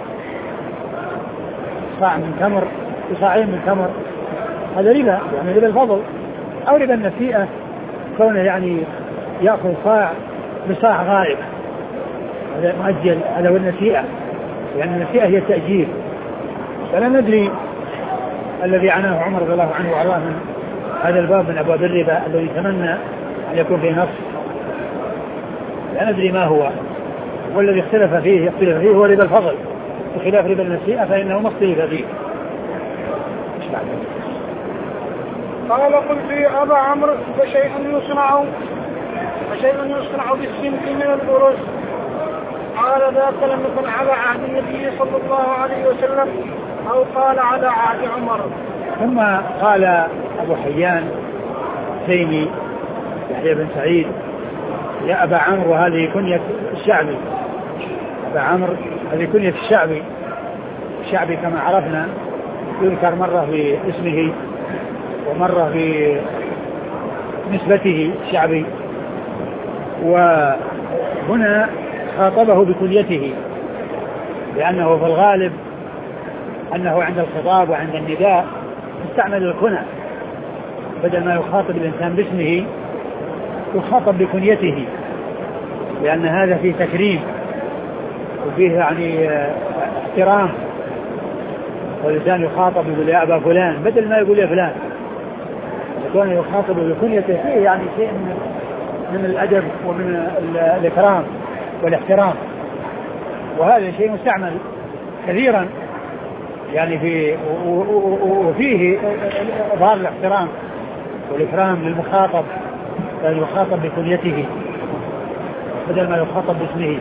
Speaker 2: صاع من تمر بصاعين من تمر، هذا ربا يعني ربا الفضل. أو ربا النسيئة كونه يعني يأخذ صاع بصاع غائب، هذا مؤجل، هذا هو النسيئة، لأن يعني النسيئة هي التأجيل. فلا ندري الذي عناه عمر رضي الله عنه وعلاه من هذا الباب من أبواب الربا الذي يتمنى أن يكون فيه نص، لا ندري ما هو، والذي اختلف فيه يختلف فيه هو ربا الفضل، بخلاف ربا النسيئة فإنه ما اختلف فيه.
Speaker 1: قال قلت يا أبا عمرو فشيء يصنع فشيء يصنع بالسمك من الأرز؟ قال ذاك لم يكن على عهد النبي صلى الله عليه وسلم، أو قال على عهد عمر.
Speaker 2: ثم قال أبو حيان تيمي يحيى بن سعيد يا أبا عمرو، هذه كنية الشعبي، أبا عمرو هذه كنية الشعبي، الشعبي كما عرفنا يذكر مرة باسمه ومرة بنسبته الشعبي، وهنا خاطبه بكنيته، لأنه في الغالب أنه عند الخطاب وعند النداء يستعمل الكنى، بدل ما يخاطب الإنسان باسمه يخاطب بكنيته، لأن هذا فيه تكريم وفيه يعني احترام، والإنسان يخاطب يقول يا أبا فلان بدل ما يقول يا فلان، يكون يخاطب بكنيته فيه يعني شيء من, من الأدب ومن الإكرام والاحترام، وهذا شيء مستعمل كثيرا يعني في وفيه إظهار الاحترام والإكرام للمخاطب، يعني يخاطب بكنيته بدل ما يخاطب باسمه.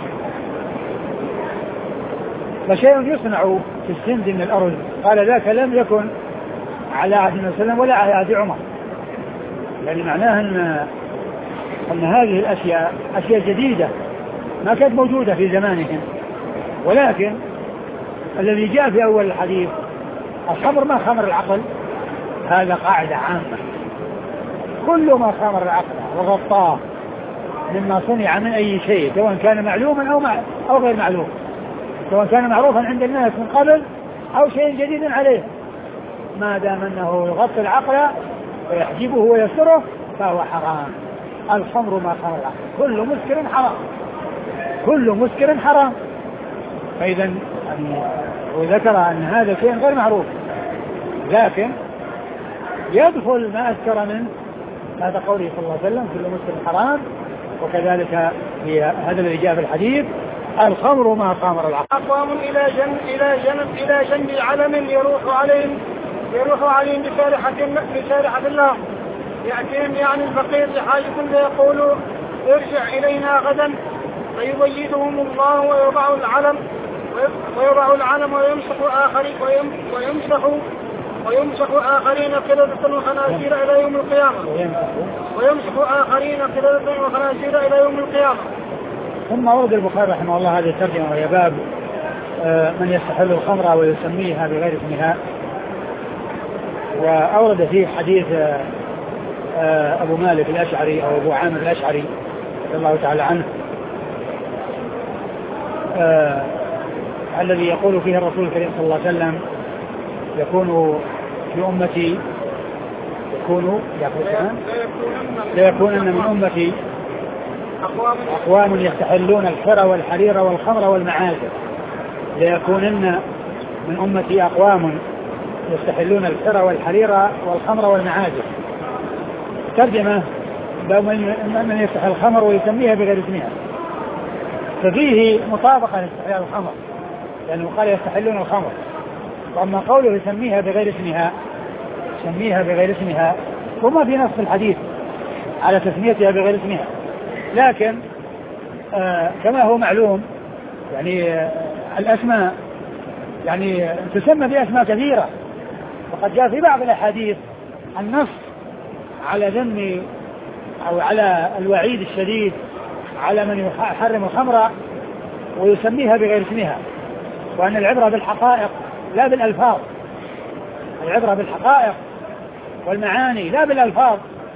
Speaker 2: فشيء يصنع في السند من الأرز، قال ذاك لم يكن على عهد النبي صلى الله عليه وسلم ولا على عهد عمر، يعني معناه أن أن هذه الأشياء أشياء جديدة ما كانت موجودة في زمانهم، ولكن الذي جاء في أول الحديث الخمر ما خمر العقل، هذا قاعدة عامة، كل ما خمر العقل وغطاه مما صنع من أي شيء سواء كان معلوما أو, مع أو غير معلوم، سواء كان معروفا عند الناس من قبل أو شيء جديد عليه، ما دام أنه يغطي العقل ويحجبه ويسره فهو حرام. الخمر ما خمر العقل، كل مسكر حرام، كل مسكر حرام. فإذا يعني وذكر أن هذا شيء غير معروف، لكن يدخل ما أذكر منه هذا قوله صلى الله عليه وسلم كل مسكر حرام، وكذلك هذا الذي جاء في الحديث الخمر ما خمر العقل.
Speaker 1: أقوام إلى جنب إلى جنب إلى جنب علم يروح عليهم يروح عليهم بسارحة بسارحة الله، يأتيهم يعني الفقير لحاجة فيقول ارجع إلينا غدا، فيبيدهم الله ويضع العلم ويضع العلم ويمسح آخرين ويمسح ويمسح آخرين قردة وخنازير إلى يوم القيامة ويمسح آخرين قردة وخنازير إلى يوم القيامة.
Speaker 2: ثم ورد البخاري رحمه الله هذه الترجمة وهي باب من يستحل الخمر ويسميها بغير اسمها، وأورد فيه حديث أبو مالك الأشعري أو أبو عامر الأشعري رضي الله تعالى عنه آه الذي يقول فيه الرسول الكريم صلى الله عليه وسلم يكون في أمتي يكون ليكونن من أمتي أقوام يستحلون الحر والحرير والخمر والمعازف، ليكونن من أمتي أقوام يستحلون الحر والحرير والخمر والمعازف. ترجمة من يستحل الخمر ويسميها بغير اسمها، ففيه مطابقة لاستحلال الخمر لأنه قال يستحلون الخمر، وأما قوله يسميها بغير اسمها يسميها بغير اسمها وما في نص الحديث على تسميتها بغير اسمها، لكن آه كما هو معلوم يعني آه الأسماء يعني تسمى بأسماء كثيرة، وقد جاء في بعض الأحاديث النص على ذم أو على الوعيد الشديد على من يحرم الخمر ويسميها بغير اسمها، وأن العبرة بالحقائق لا بالألفاظ، العبرة بالحقائق والمعاني لا بالألفاظ.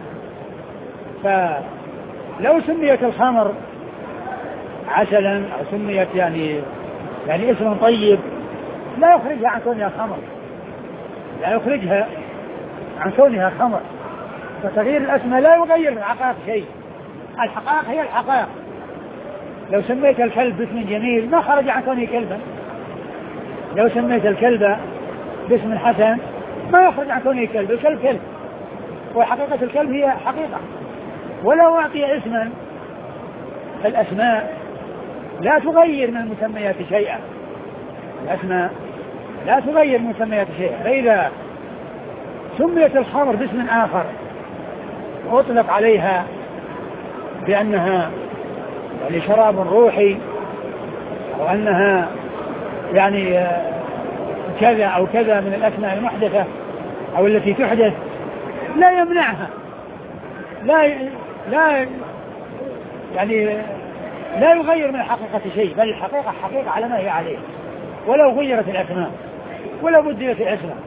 Speaker 2: فلو سميت الخمر عسلا أو سميت يعني يعني اسم طيب لا يخرجها عن كونها خمر، لا يخرجها عن كونها خمر، فتغيير الأسماء لا يغير من الحقائق شيء، الحقائق هي الحقائق. لو سميت الكلب باسم جميل ما خرج عن كونه كلبا، لو سميت الكلب باسم حسن ما يخرج عن كونه كلب، الكلب كلب، وحقيقة الكلب هي حقيقة. ولو أعطي اسما فالأسماء لا تغير من المسميات شيئا، الأسماء لا تغير من المسميات شيئا. فإذا سميت الخمر باسم آخر وأطلق عليها بأنها يعني شراب روحي أو أنها يعني كذا أو كذا من الأسماء المحدثة أو التي تحدث لا يمنعها، لا لا يعني لا يغير من الحقيقة شيء، بل الحقيقة حقيقة على ما هي عليه، ولو غيرت الأسماء ولو بدلت الأسماء.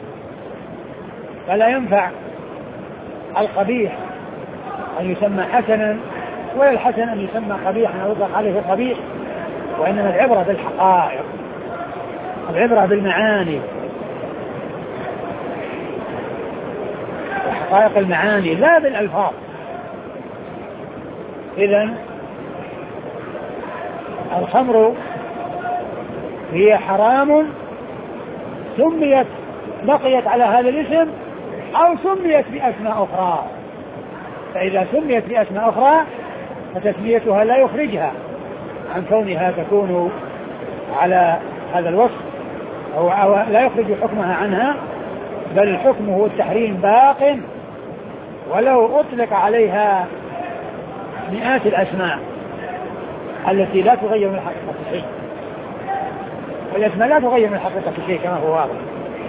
Speaker 2: فلا ينفع القبيح أن يسمى حسنا ولا الحسن أن يسمى قبيحا أو يطلق عليه قبيح، وإنما العبرة بالحقائق، العبرة بالمعاني، حقائق المعاني لا بالألفاظ. إذن الخمر هي حرام سميت بقيت على هذا الاسم أو سميت بأسماء أخرى، فإذا سميت بأسماء أخرى فتسميتها لا يخرجها عن كونها تكون على هذا الوصف أو, أو لا يخرج حكمها عنها، بل الحكم هو التحريم باق ولو أطلق عليها مئات الأسماء التي لا تغير من حقيقة شيء، والأسماء لا تغير من حقيقة شيء كما هو واضح.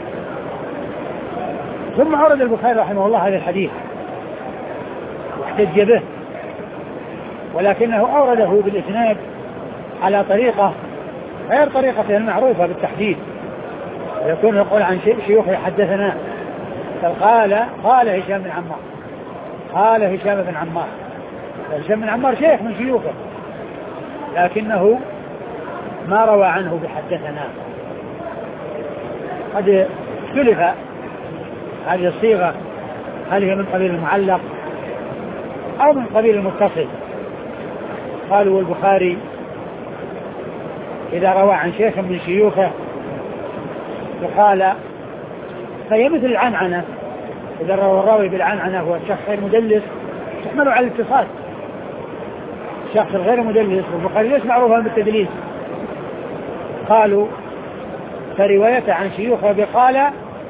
Speaker 2: ثم عرض البخاري رحمه الله هذا الحديث واحتج به، ولكنه أورده بالإسناد على طريقة غير طريقته المعروفة بالتحديد، ويكون يقول عن شيوخ حدثنا، قال قال هشام بن عمار، قال هشام بن عمار. هشام بن عمار شيخ من شيوخه لكنه ما روى عنه بحدثنا، قد اختلف هذه الصيغة هل هي من قبيل المعلق أو من قبيل المتصل. قالوا البخاري إذا روى عن شيخ من شيوخه وقال فهي مثل العنعنة، إذا روى الراوي بالعنعنة هو الشخص غير مدلس تحمل على الاتصال. الشخص الغير مدلس والبخاري ليس معروفا بالتدليس، قالوا فروايته عن شيوخه بقال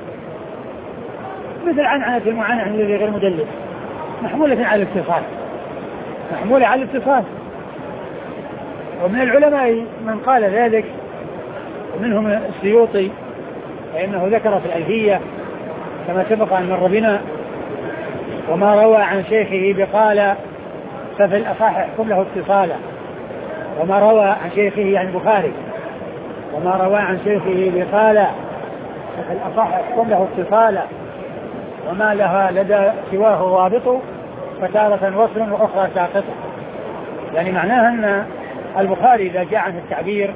Speaker 2: مثل عنعنة المعنعنة الذي غير مدلس محمولة على الاتصال، محمولة على الاتصال. ومن العلماء من قال ذلك ومنهم السيوطي، فإنه ذكر في الألفية كما سبق أن مر بنا وما روى عن شيخه بقال ففي الأصح يحكم له اتصالا، وما روى عن شيخه يعني البخاري وما روى عن شيخه بقال ففي الأصح يحكم له اتصالا وما لها لدى سواه رابط فتارة وصل وأخرى ساقط. يعني معناها أن البخاري إذا جاء عنه التعبير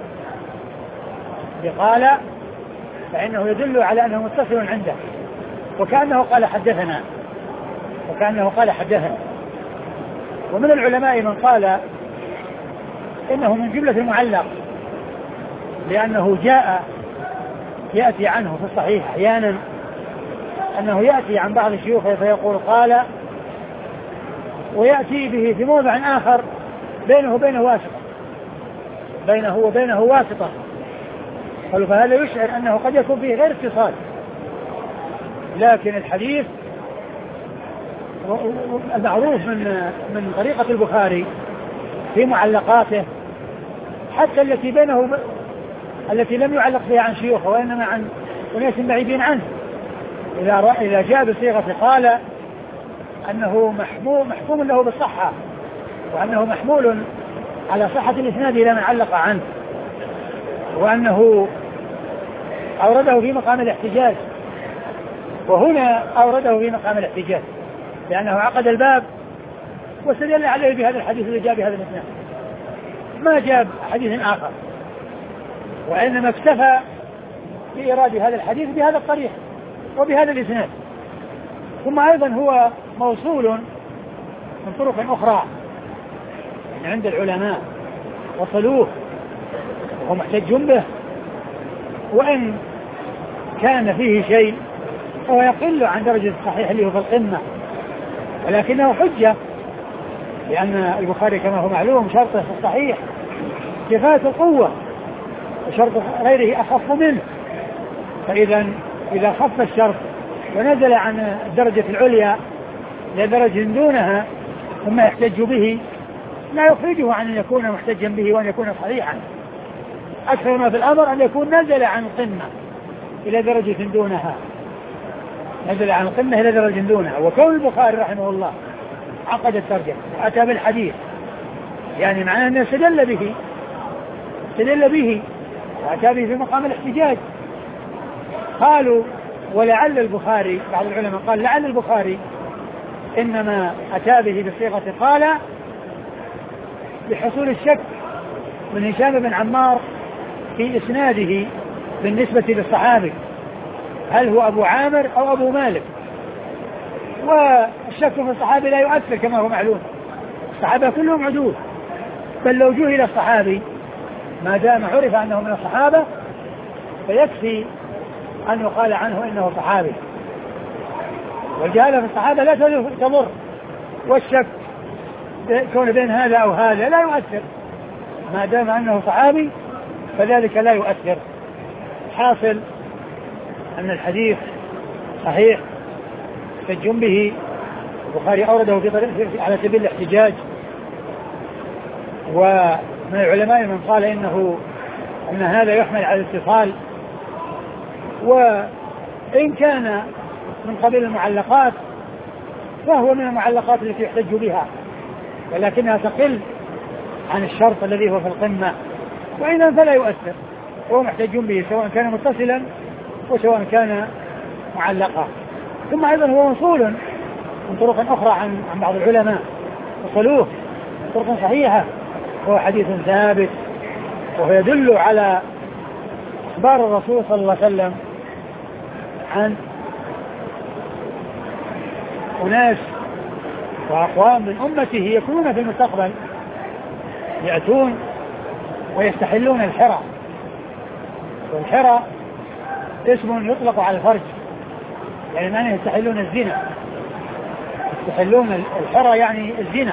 Speaker 2: بقال فإنه يدل على أنه متصل عنده وكأنه قال حدثنا وكأنه قال حدثنا. ومن العلماء من قال إنه من جملة المعلق لأنه جاء يأتي عنه في الصحيح أحيانا أنه يأتي عن بعض شيوخه فيقول قال ويأتي به في موضع آخر بينه وبينه واسطة بينه وبينه واسطة قالوا فهذا يشعر أنه قد يكون فيه غير اتصال. لكن الحديث المعروف من من طريقة البخاري في معلقاته حتى التي بينه التي لم يعلق بها عن شيوخه وإنما عن أناس بعيدين عنه، إذا إذا جاء بصيغة قال أنه محموم محكوم له بالصحة وأنه محمول على صحة الإسناد إلى من علق عنه، وأنه أورده في مقام الاحتجاج. وهنا أورده في مقام الاحتجاج لأنه عقد الباب واستدل عليه بهذا الحديث اللي جاء بهذا الإسناد، ما جاب حديث آخر، وإنما اكتفى بإيراد هذا الحديث بهذا الطريق وبهذا الإسناد. ثم أيضا هو موصول من طرق أخرى عند العلماء وصلوه وهو محتج به، وإن كان فيه شيء فهو يقل عن درجة الصحيح اللي هو في القمة، ولكنه حجة لأن البخاري كما هو معلوم شرطه في الصحيح كفاية القوة وشرط غيره أخف منه، فإذا إذا خف الشرط ونزل عن الدرجة العليا إلى درجة دونها ثم يحتج به لا يخرجه عن أن يكون محتجا به وأن يكون صحيحا. أكثر ما في الأمر أن يكون نزل عن القمة إلى درجة دونها، نزل عن القمة إلى درجة دونها. وكون البخاري رحمه الله عقد الترجمة وأتى بالحديث يعني معناه أنه استدل به استدل به وأتى به في مقام الاحتجاج. قالوا ولعل البخاري، بعض العلماء قال لعل البخاري إنما أتى به بصيغة قال بحصول الشك من هشام بن عمار في إسناده بالنسبة للصحابي هل هو أبو عامر أو أبو مالك، والشك في الصحابي لا يؤثر كما هو معلوم، الصحابة كلهم عدول، بل لو جهل الصحابي ما دام عرف أنه من الصحابة فيكفي أن يقال عنه إنه صحابي، والجهالة في الصحابة لا تضر، والشك كون بين هذا أو هذا لا يؤثر ما دام أنه صحابي فذلك لا يؤثر. حاصل أن الحديث صحيح احتج به، البخاري أورده في طريق على سبيل الاحتجاج. ومن العلماء من قال إنه أن هذا يحمل على الاتصال، وإن كان من قبيل المعلقات فهو من المعلقات التي يحتج بها، ولكنها تقل عن الشرط الذي هو في القمة، وإذا فلا يؤثر، هو محتج به سواء كان متصلا وسواء كان معلقا. ثم أيضا هو موصول من طرق أخرى عن عن بعض العلماء وصلوه من طرق صحيحة، وهو حديث ثابت، وهو يدل على أخبار الرسول صلى الله عليه وسلم عن أناس وأقوام من أمته يكونون في المستقبل يأتون ويستحلون الحرى. والحرى اسم يطلق على الفرج، يعني معنى يستحلون الزنا، يستحلون الحرى يعني الزنا،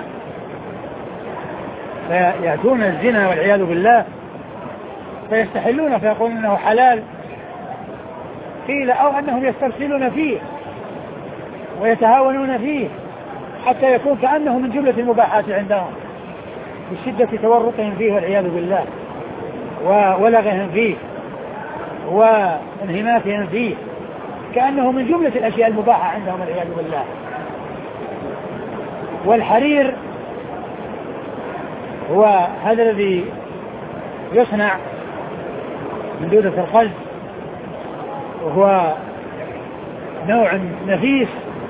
Speaker 2: فيأتون الزنا والعياذ بالله فيستحلون فيقولون انه حلال، قيل او انهم يسترسلون فيه ويتهاونون فيه حتى يكون كأنه من جملة المباحات عندهم بشدة تورطهم فيه والعياذ بالله وولغهم فيه وانهماكهم فيه، كأنه من جملة الأشياء المباحة عندهم والعياذ بالله. والحرير هو هذا الذي يصنع من دودة الخز، وهو نوع نفيس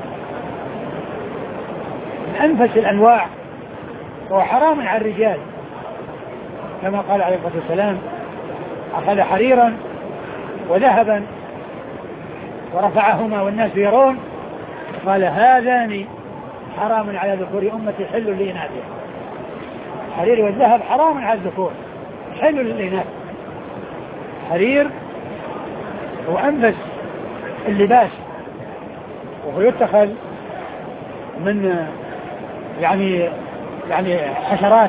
Speaker 2: من أنفس الأنواع، وهو حرام على الرجال كما قال عليه الصلاة والسلام: أخذ حريرا وذهبا ورفعهما والناس يرون، قال: هذان حرام على ذكور أمتي حل لإناثها. الحرير والذهب حرام على الذكور حل للإناث. حرير هو أنفس اللباس، وهو يتخذ من يعني يعني حشرات،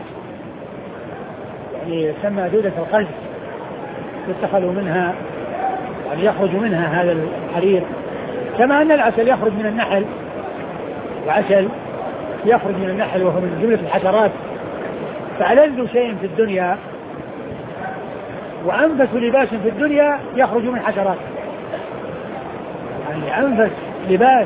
Speaker 2: يعني يسمى دودة القلب، يتخذ منها يعني يخرج منها هذا الحرير، كما أن العسل يخرج من النحل، العسل يخرج من النحل وهو من جملة الحشرات. فألذ شيء في الدنيا وأنفس لباس في الدنيا يخرج من حشرات، يعني أنفس لباس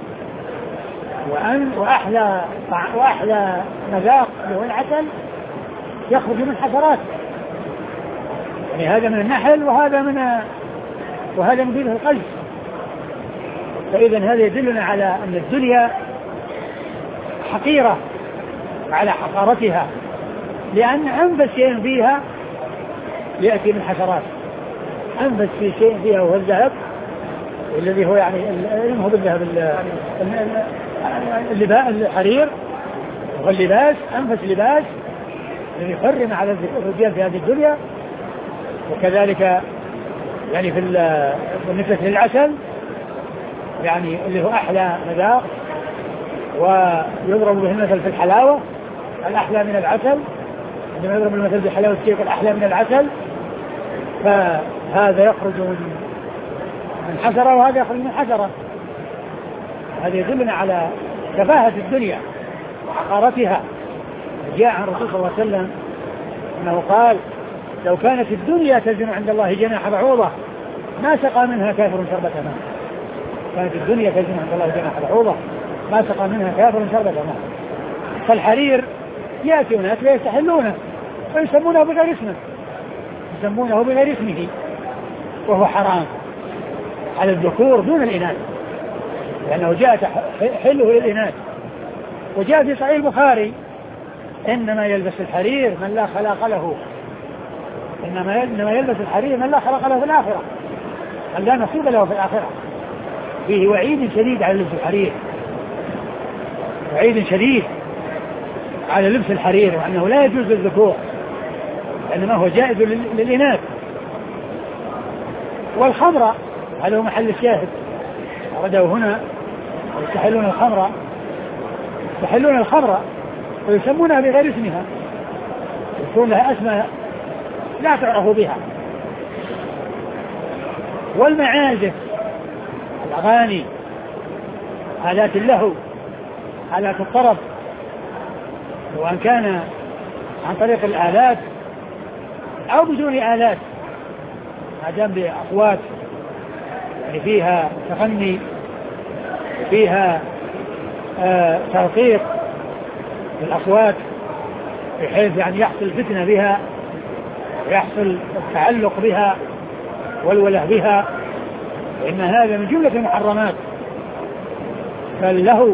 Speaker 2: وأن وأحلى وأحلى مذاق له العسل يخرج من حشرات، يعني هذا من النحل وهذا من وهذا من دودة القلب. فإذا هذا يدلنا على أن الدنيا حقيرة وعلى حقارتها، لأن أنفس شيء فيها يأتي من حشرات. أنفس في شيء فيها وهو الذهب، الذي هو يعني هو بالذهب اللباس الحرير وهو اللباس، أنفس لباس الذي حرم على الرجال في هذه الدنيا. وكذلك يعني في بالنسبة للعسل يعني اللي هو أحلى مذاق، ويضرب به المثل في الحلاوة، الأحلى من العسل، عندما يضرب المثل بحلاوة الشيء الأحلى من العسل، فهذا يخرج من من حشرة وهذا يخرج من حشرة. هذا يدلنا على تفاهة الدنيا وحقارتها. جاء عن الرسول صلى الله عليه وسلم أنه قال: لو كانت الدنيا تزن عند الله جناح بعوضة ما سقى منها كافر شربة ماء. كانت الدنيا تزن عند الله جناح بعوضة ما سقى منها كافر شربة ماء. فالحرير يأتي ناس ويستحلونه ويسمونه بغير اسمه، يسمونه بغير اسمه، وهو حرام على الذكور دون الإناث، لأنه جاء حله للإناث. وجاء في صحيح البخاري: إنما يلبس الحرير من لا خلاق له، إنما إنما يلبس الحرير من لا خلاق له في الآخرة، من لا نصيب له في الآخرة. فيه وعيد شديد على لبس الحرير، وعيد شديد على لبس الحرير، وأنه لا يجوز للذكور إنما هو جائز للإناث. والخمر هذا هو محل الشاهد، ردوا هنا يستحلون الخمر، يستحلون الخمر ويسمونها بغير اسمها، يكون لها اسماء لا تعرف بها. والمعازف، الأغاني، آلات اللهو، آلات الطرب، وأن كان عن طريق الآلات أو بدون آلات، ما دام بأصوات يعني فيها تغني، فيها آه ترقيق بالأصوات بحيث يعني يحصل فتنة بها ويحصل التعلق بها والوله بها، وإن هذا من جملة المحرمات. فاللهو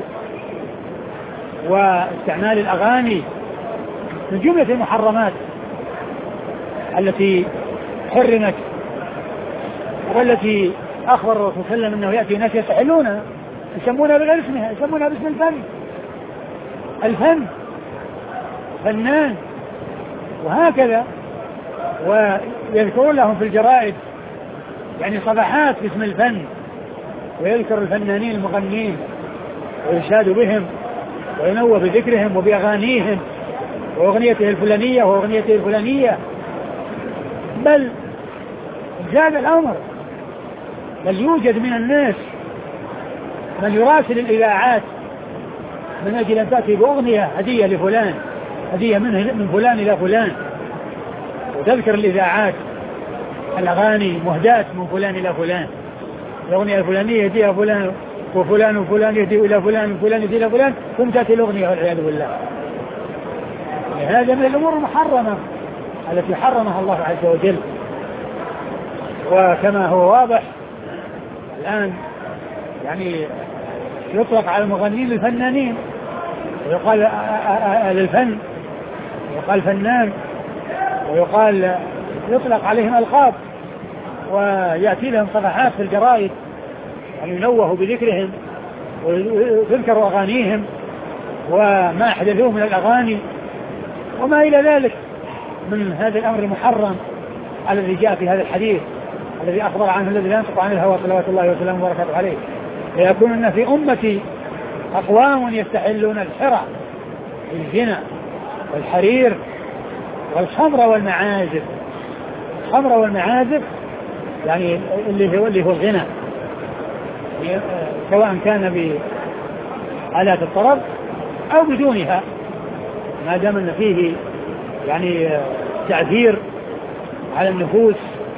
Speaker 2: واستعمال الأغاني من جملة المحرمات التي حرمت والتي أخبر الرسول صلى الله عليه وسلم أنه يأتي ناس يستحلونها يسمونها بغير اسمها، يسمونها باسم الفن، الفن فنان وهكذا، ويذكرون لهم في الجرائد يعني صفحات باسم الفن، ويذكر الفنانين المغنين ويشاد بهم وينوه بذكرهم وبأغانيهم وأغنيته الفلانية وأغنيته الفلانية. بل زاد الأمر، بل يوجد من الناس من يراسل الإذاعات من أجل أن تأتي بأغنية هدية لفلان، هدية منه من فلان إلى فلان، وتذكر الإذاعات الأغاني مهداة من فلان إلى فلان، الأغنية الفلانية يهديها فلان وفلان وفلان يهدي إلى فلان وفلان يهدي إلى فلان، ثم تأتي الأغنية والعياذ بالله. هذا من الأمور المحرمة التي حرمها الله عز وجل. وكما هو واضح الآن يعني يطلق على المغنيين الفنانين، ويقال للفن، ويقال فنان، ويقال يطلق عليهم ألقاب، ويأتي لهم صفحات في الجرائد يعني ينوهوا بذكرهم ويذكروا أغانيهم وما أحدثوه من الأغاني وما إلى ذلك من هذا الأمر المحرم الذي جاء في هذا الحديث الذي أخبر عنه الذي لا ينطق عن الهوى صلوات الله وسلامه وبركاته عليه. ليكونن في أمتي أقوام يستحلون الحرى الزنا والحرير والخمر والمعازف. الخمر والمعازف يعني اللي هو اللي هو الغنى، سواء كان بآلات الطرب أو بدونها، ما دام أن فيه يعني تعذير على النفوس،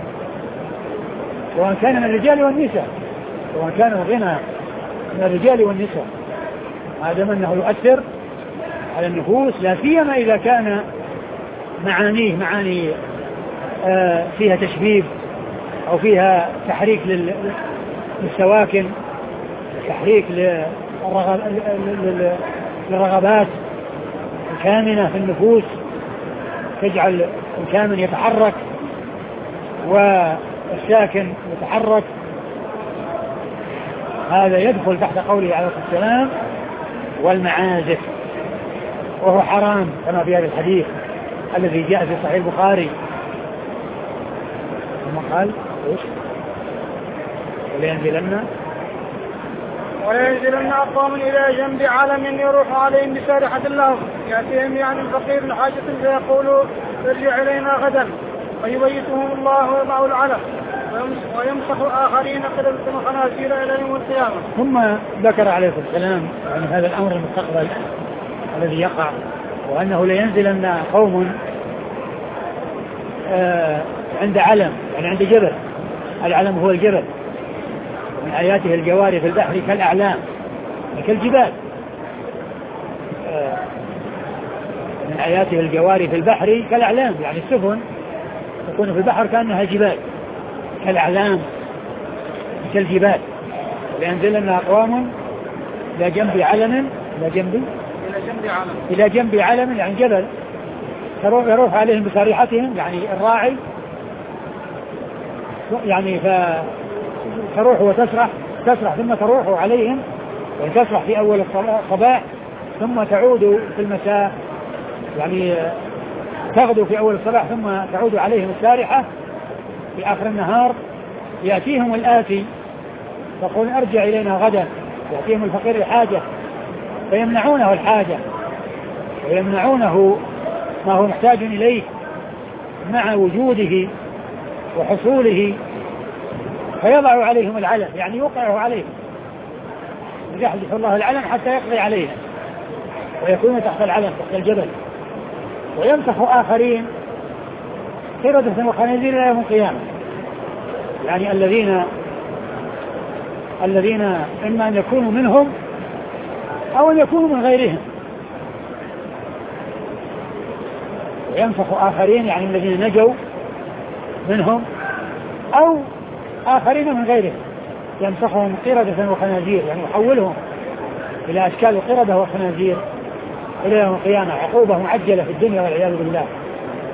Speaker 2: سواء كان من الرجال والنساء، سواء كان الغنى من الرجال والنساء، ما دام أنه يؤثر على النفوس، لا سيما إذا كان معانيه معاني آه فيها تشبيب أو فيها تحريك للسواكن، تحريك للرغبات الكامنة في النفوس، تجعل الكامن يتحرك والساكن يتحرك. هذا يدخل تحت قوله عليه الصلاة والسلام والمعازف، وهو حرام كما في هذا الحديث الذي جاء في صحيح البخاري ثم قال ايش؟ ولينزلن
Speaker 1: ولينزلن أقوام إلى جنب علم يروح عليهم بسارحة اللهو، يأتيهم يعني الفقير من حاجة فيقول ارجع إلينا غدا، ويبيتهم الله ويضع العلم ويمسخ آخرين قدرة الخنازير إلى يوم القيامة.
Speaker 2: ثم ذكر عليه الصلاة والسلام يعني هذا الأمر المستقبل الذي يقع، وأنه لينزلن قوم آه عند علم، يعني عند جبل. العلم هو الجبل، من آياته الجواري في البحر كالأعلام كالجبال. آه من آياته الجواري في البحر كالأعلام، يعني السفن تكون في البحر كأنها جبال كالأعلام كالجبال. لينزلن أقوام إلى جنب علم، إلى جنب
Speaker 1: إلى جنب علم
Speaker 2: إلى جنب علم يعني جبل، يروح عليهم بصريحتهم يعني الراعي، يعني فتروح وتسرح، تسرح ثم تروح عليهم، وتسرح في أول الصباح ثم تعود في المساء، يعني تغدو في أول الصباح ثم تعود عليهم السارحة في آخر النهار. يأتيهم الآتي يقول ارجع إلينا غدا، يأتيهم الفقير الحاجة فيمنعونه الحاجة ويمنعونه ما هو محتاج إليه مع وجوده وحصوله، فيضع عليهم العلم، يعني يوقعه عليهم، يحدث الله العلم حتى يقضي عليه ويكون تحت العلم تحت الجبل، ويمسخ آخرين قردة وخنازير إلى يوم القيامة، يعني الذين الذين إما أن يكونوا منهم أو أن يكونوا من غيرهم. وينفخ آخرين يعني الذين نجوا منهم أو آخرين من غيرهم، ينفخهم قردة وخنازير، يعني يحولهم إلى أشكال القردة والخنازير إلى يوم القيامة، عقوبة معجلة في الدنيا والعياذ بالله.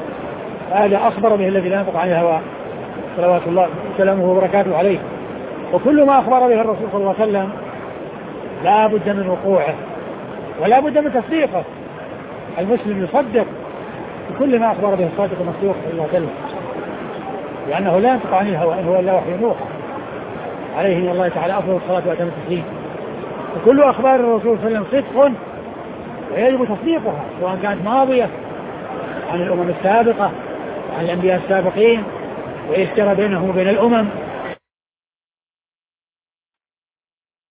Speaker 2: هذا أخبر به الذي لا ينطق عن الهوى صلوات الله وسلامه وبركاته عليه. وكل ما أخبر به الرسول صلى الله عليه وسلم لا بد من وقوعه ولا بد من تصديقه. المسلم يصدق بكل ما أخبر به الصادق المصدوق صلى الله عليه وسلم، لأنه لا ينطق عن الهوى إن هو إلا وحي يوحى، عليه من الله تعالى أفضل الصلاة وأتم التسليم. وكل أخبار الرسول صلى الله عليه وسلم صدق ويجب تصديقها، سواء كانت ماضية عن الأمم السابقة وعن الأنبياء السابقين ويشترى بينهم وبين الأمم،